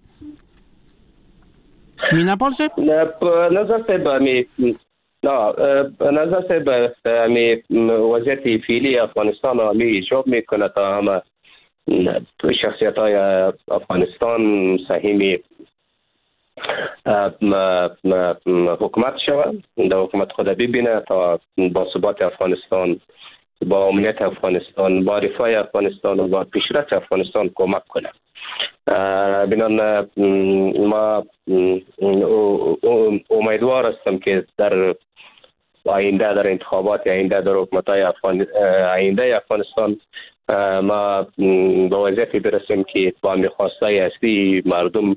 میناپال صاحب؟ نظر صاحب امی نه نظر صاحب امی وضعیت فعلی افغانستان امی ایجاب میکنه تا همه شخصیت های افغانستان سهیمی حکومت شود، در حکومت خود ببینه تا با ثبات افغانستان، با امنیت افغانستان، با رفاه افغانستان و با پیشرفت افغانستان کمک کنه. بنان ما امیدوار هستم که در آینده در انتخابات آینده در حکومت‌های افغان آینده افغانستان ما به وضعیتی برسیم که با می‌خواستای اصلی مردم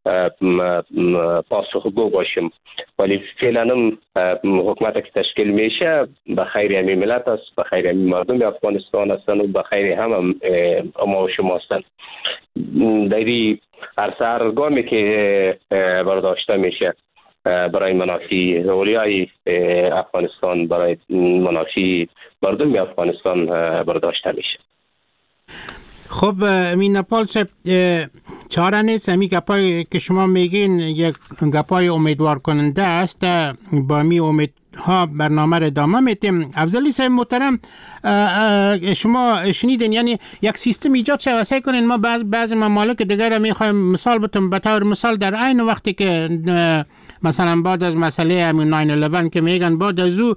پاسخگو باشیم. ولی فعلا حکومت که تشکیل میشه به خیر همین ملت است، به خیر همین مردم افغانستان هستند و به خیر هم, هم ما و شما هستند. دیری هر سرگامی که برداشته میشه برای منافع اولیای افغانستان، برای منافع مردم افغانستان برداشته میشه. خب میناپال صاحب چاره نیست، همی گپای که شما میگین یک گپای امیدوار کننده است، با می امیدها برنامه را ادامه میتیم. افضلی صاحب محترم شما شنیدین یعنی یک سیستم ایجاد شود سعی کنین ما بعض بعض ممالک دیگر میخوایم مثال بتون به طور مثال در عین وقتی که مثلا بعد از مسئله همین ناین الیون که میگن بعد از او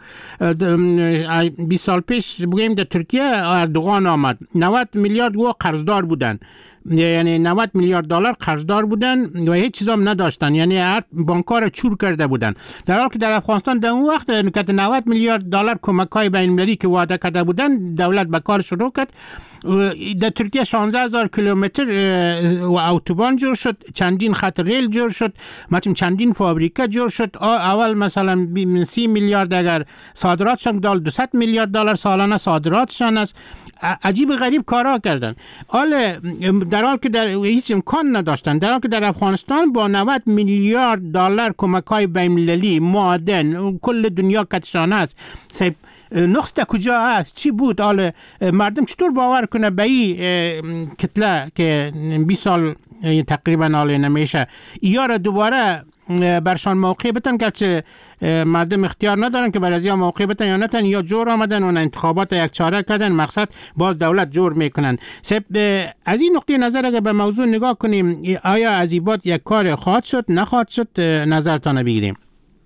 بیست سال پیش بگیم در ترکیه اردوغان آمد نود میلیارد گوه قرضدار بودن، یعنی نود میلیارد دلار قرضدار بودن و هیچ چیز هم نداشتن، یعنی هر بانک‌ها را چور کرده بودن. در حالی که در افغانستان در اون وقت که نود میلیارد دلار کمک‌های بین‌المللی که وعده کرده بودن دولت به کار شروع کرد. در ترکیه شانزده هزار کیلومتر و اتوبان جور شد، چندین خط ریل جور شد، مثلا چندین فابریکه جور شد. اول مثلا سی میلیارد اگر صادراتشان دال دویست میلیارد دلار سالانه صادراتشان است. عجیب غریب کارا کردن. حال در حال که در هیچ امکان نداشتن، در حال که در افغانستان با نود میلیارد دلار کمک‌های بین‌المللی معدن کل دنیا کتشان است. نقص در کجا هست؟ چی بود؟ حال مردم چطور باور کنه به این کتله که بیست سال تقریبا حال نمیشه یا را دوباره برشان موقع بتن، که مردم اختیار ندارن که برای یا موقع بتن یا نتن، یا جور آمدن و انتخابات یک چاره کردن، مقصد باز دولت جور میکنن. از این نقطه نظر اگر به موضوع نگاه کنیم، آیا از این بعد یک کار خواهد شد نخواهد شد؟ نظرتان بگیریم.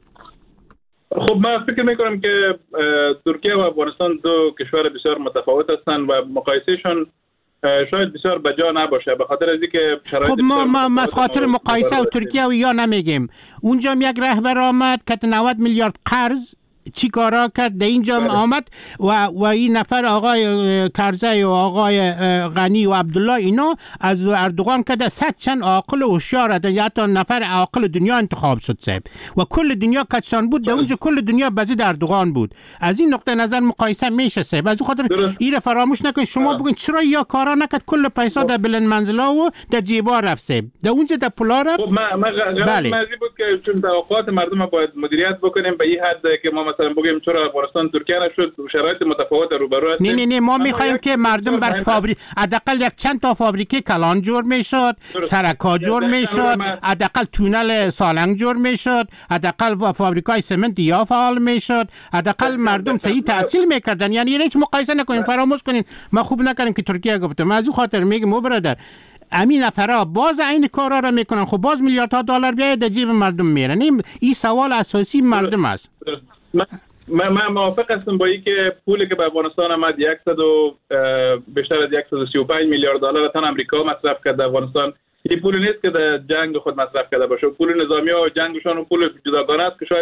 خب من فکر میکنم که ترکیه و افغانستان دو کشور بسیار متفاوت هستند و مقایسهشون شاید بسیار بجا نباشه، به خاطر از اینکه خب ما ما از خاطر مقایسه و ترکیه و یا نمیگیم. اونجا یک رهبر آمد که نود میلیارد قرض چی کارا کرد، در اینجا آمد و و این نفر آقای کرزی و آقای غنی و عبدالله اینا از اردوغان کده صد چند عاقل و هوشیار، یا حتی نفر عاقل دنیا انتخاب شد صاحب و کل دنیا کچان بود، در اونجا کل دنیا بزید اردوغان بود. از این نقطه نظر مقایسه میشه صاحب. از خاطر این فراموش نکن. شما بگین چرا یا کارا نکرد، کل پیسا در بلند منزلا و در جیبا رفت صاحب، در اونجا در پولا رفت. خب ما ما بله بود که چون توقعات مردم باید مدیریت بکنیم به این حد که ما مثلا بگیم چرا افغانستان ترکیه نشد، شرایط متفاوت روبرو هستیم. نه نه نه ما میخوایم که مردم بر فابریک حداقل یک چند تا فابریکه کلان جور میشد، سرکا جور میشد، حداقل تونل سالنگ جور میشد، حداقل فابریکای سمنت یا فعال میشد، حداقل مردم صحیح تحصیل میکردن. یعنی هیچ مقایسه نکنین، فراموش کنین. ما خوب نکردیم که ترکیه گفتم. از اون خاطر میگم او برادر امین نفرا باز این کارا را میکنن، خب باز میلیاردها دلار بیاید در جیب مردم میرن. این سوال اساسی مردم است. من من موافق هستم با این که پولی که به افغانستان آمد صد و بیشتر از صد و سی و پنج میلیارد دلار تن آمریکا مصرف کرده افغانستان. این پول نیست که در جنگ خود مصرف کرده باشه. پول نظامی ها و جنگشون و پول جداگانه است که شاید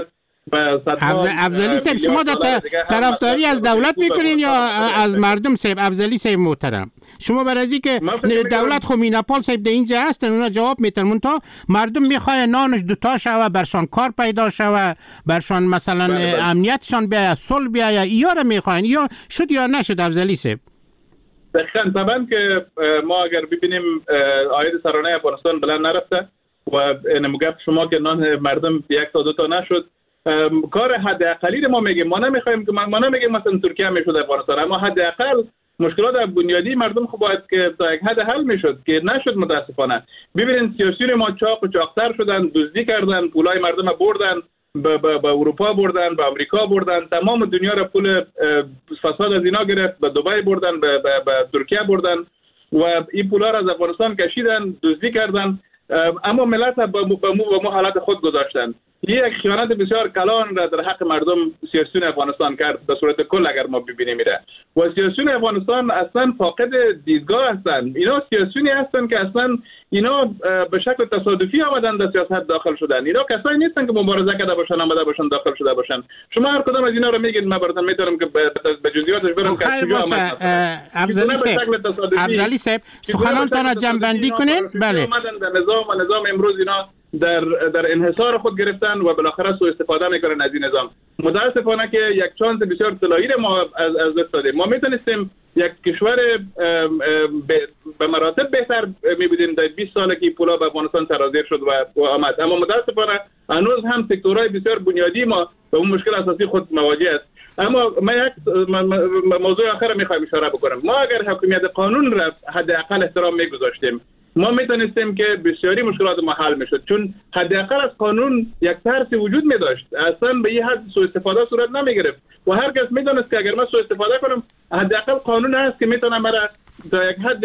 افضلی صاحب شما طرفداری از دولت میکنین یا از مردم صاحب؟ افضلی صاحب محترم، شما برای که دولت خو میناپال صاحب در اینجا هستن اونا جواب میتن، منتها مردم میخواه نانش دوتا شوه، برشان کار پیدا شوه، برشان مثلا بله بله. امنیتشان بیاید، صلح بیاید، یا را میخواین یا شد یا نشد افضلی صاحب؟ دقیقاً. طبعا که ما اگر ببینیم عاید سرانه افغانستان بلند نرفته و نموگف شما که نان مردم یک تا دو تا نشد، کار حداقلی رو ما میگیم. ما نمیخوایم که ما نمیگیم مثلا ترکیه میشد افغانستان، اما حداقل مشکلات بنیادی مردم خب باید که تا یک حد حل میشد که نشد متاسفانه. ببینید سیاسیون ما چاق و چاقتر شدن، دزدی کردن، پولای مردم بردن، به اروپا بردن، به آمریکا بردن، تمام دنیا را پول فساد از اینا گرفت، به دبی بردن، به ترکیه بردن و این پولا را از افغانستان کشیدن، دزدی کردن، اما ملت به مو حالت خود گذاشتن. یک خیانت بسیار کلان را در حق مردم سیاسیون افغانستان کرد به صورت کل اگر ما ببینیم میره. و سیاسیون افغانستان اصلا فاقد دیدگاه هستند. اینا سیاسیونی هستند که اصلا اینا به شکل تصادفی آمدن در سیاست داخل شدن. اینا کسایی نیستن که مبارزه کرده باشن آمده باشن داخل شده باشن. شما هر کدام از اینا رو میگین، من براتون میتونم که به جزئیاتش برم که کجا آمد. افضلی صاحب افضلی صاحب سخنانتان را جمع‌بندی کنین. بله در نظام و نظام امروز اینا در در انحصار خود گرفتن و بالاخره سوء استفاده میکنن از این نظام. متاسفانه که یک چانس بسیار طلایی ما از از دست دادیم. ما میتونستیم یک کشور به مراتب بهتر میبودیم در بیست ساله که پولا به افغانستان سرازیر شد و آمد، اما متاسفانه هنوز هم سکتورهای بسیار بنیادی ما به اون مشکل اساسی خود مواجه است. اما ما یک موضوع آخر میخوایم اشاره بکنم. ما اگر حاکمیت قانون را حداقل احترام میگذاشتیم، ما میتونستیم که بسیاری مشکلات ما حل میشد، چون حداقل از قانون یک ترسی وجود میداشت، اصلا به این حد سوء استفاده صورت نمیگرفت و هر کس میدونست که اگر من سوء استفاده کنم حداقل قانون هست که میتونم مرا تا یک حد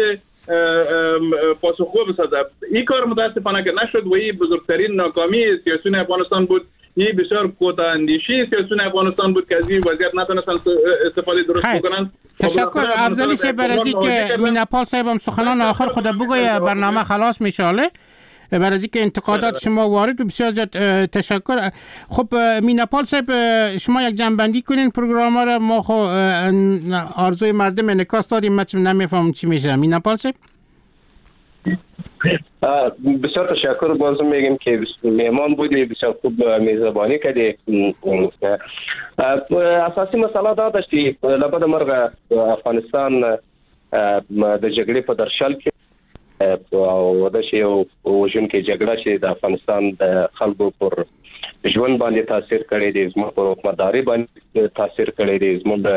پاسخگو بسازم. این کار متاسفانه که نشد و این بزرگترین ناکامی سیاسیون افغانستان بود این بسیار کوتاه اندیشی سیاسیون افغانستان بود که از این وضعیت نتونستن استفاده درست بکنن. تشکر افضلی صاحب برای که میناپال صاحب هم سخنان آخر خود بگوی برنامه خلاص میشاله برای که انتقادات شما وارد و بسیار زیاد تشکر. خب میناپال صاحب شما یک جنبندی کنین پروگرام را، ما خو آرزوی مردم انعکاس دادیم، من نمیفهمم چی میشه. میناپال صاحب بسیار تشکر. بازم میگم که مهمان بودی، بسیار خوب میزبانی کردی. اساسی مسئله دا داشت که لبد مرغ افغانستان د جګړې په درشل کې او د شی او وژن کې جګړه چې د افغانستان د خلکو پر ژوند باندې تاثیر کړی دی، زموږ پر حکومتداري باندې تاثیر کړی دی،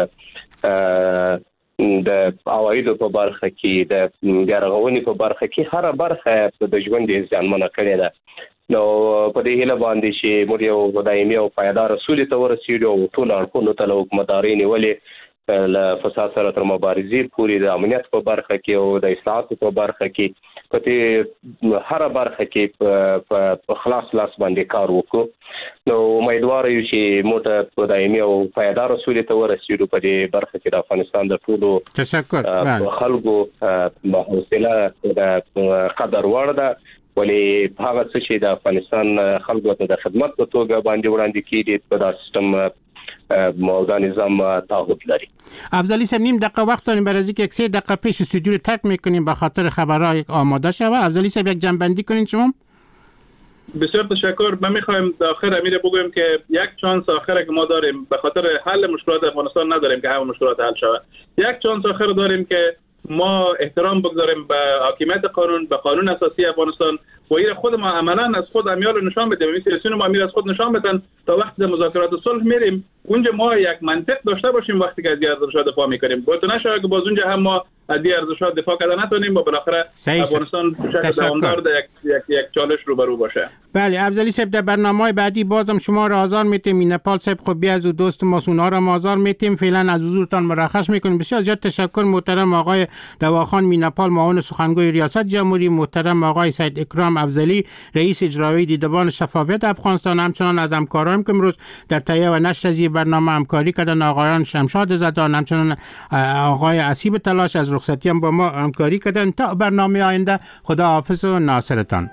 زموږ د اوایدو په برخه کې د بیارغونې په برخه کې هر برخه د ژوند ځانمنه کړې ده. نو په دې هیله باندې چې موږ یو دایمي او پایدار اصول ته ورسېږو او ټول اړخونو ته له حکومتداري نیولې له فساد سره تر مبارزې پورې د امنیت په برخه کې او د اصلاحاتو په برخه کې په دې هر برخه کې په خلاص لاس باندې کار وکړو. نو امیدوار یو چې موږ په دایمي او پایدار اصول ته ورسېږو په دې برخه کې د افغانستان د ټولو تشکر خلکو په حوصله د قدر وړ ده، ولی هغه څه چې د افغانستان خلکو ته د خدمت په توګه باندې وړاندې کیږي په داسې سیستم موضوع نظام تعهد لري. افضلی صاحب نیم دقیقه وقت داریم برای اینکه یک سه دقیقه پیش استودیو رو ترک میکنیم به خاطر خبرها آماده شوه. افضلی صاحب یک جنبندی کنین شما. بسیار تشکر. من میخوایم آخر امیر بگویم که یک چانس آخر که ما داریم به خاطر حل مشکلات افغانستان نداریم که همه مشکلات حل شود. یک چانس آخر داریم که ما احترام بگذاریم به حاکمیت قانون، به قانون اساسی افغانستان و این خود ما عملاً از خود امیال نشان بدیم. این سیاسیون ما امیر از خود نشان بدن تا وقتی مذاکرات صلح میریم اونجا ما یک منطق داشته باشیم وقتی که از این ارزش‌ها دفاع میکنیم. باید نشه که باز اونجا هم ما از این ارزش‌ها دفاع کردن نتونیم و بالاخره افغانستان به شکل دوامدار در یک یک یک چالش روبرو باشه. بله افضلی صاحب در برنامه‌های بعدی بازم شما را آزار میتیم. میناپال صاحب خب بیا از دوست ما سونا را آزار میتیم. فعلا از حضورتان مرخص میکنیم. بسیار زیاد تشکر محترم آقای دواخان میناپال معاون سخنگوی ریاست جمهوری، محترم آقای سید اکرام افضلی رئیس اجرایی دیدبان شفافیت افغانستان، همچنان از همکاران که امروز در تهیه و نشر از برنامه همکاری کردن آقایان شمشاد زدان، همچنان آقای اسیب تلاش از رخصتی هم با ما همکاری کردن. تا برنامه آینده خدا حافظ و ناصرتان.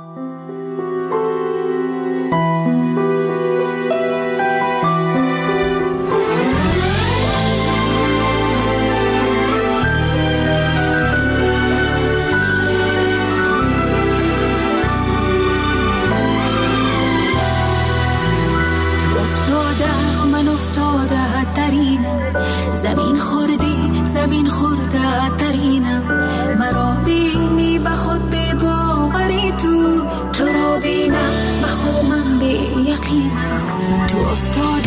زمین خوردی زمین خورده ترینم، مرا بینی به خود به باوری تو، تو را بینم به خود من به یقینم. تو افتاد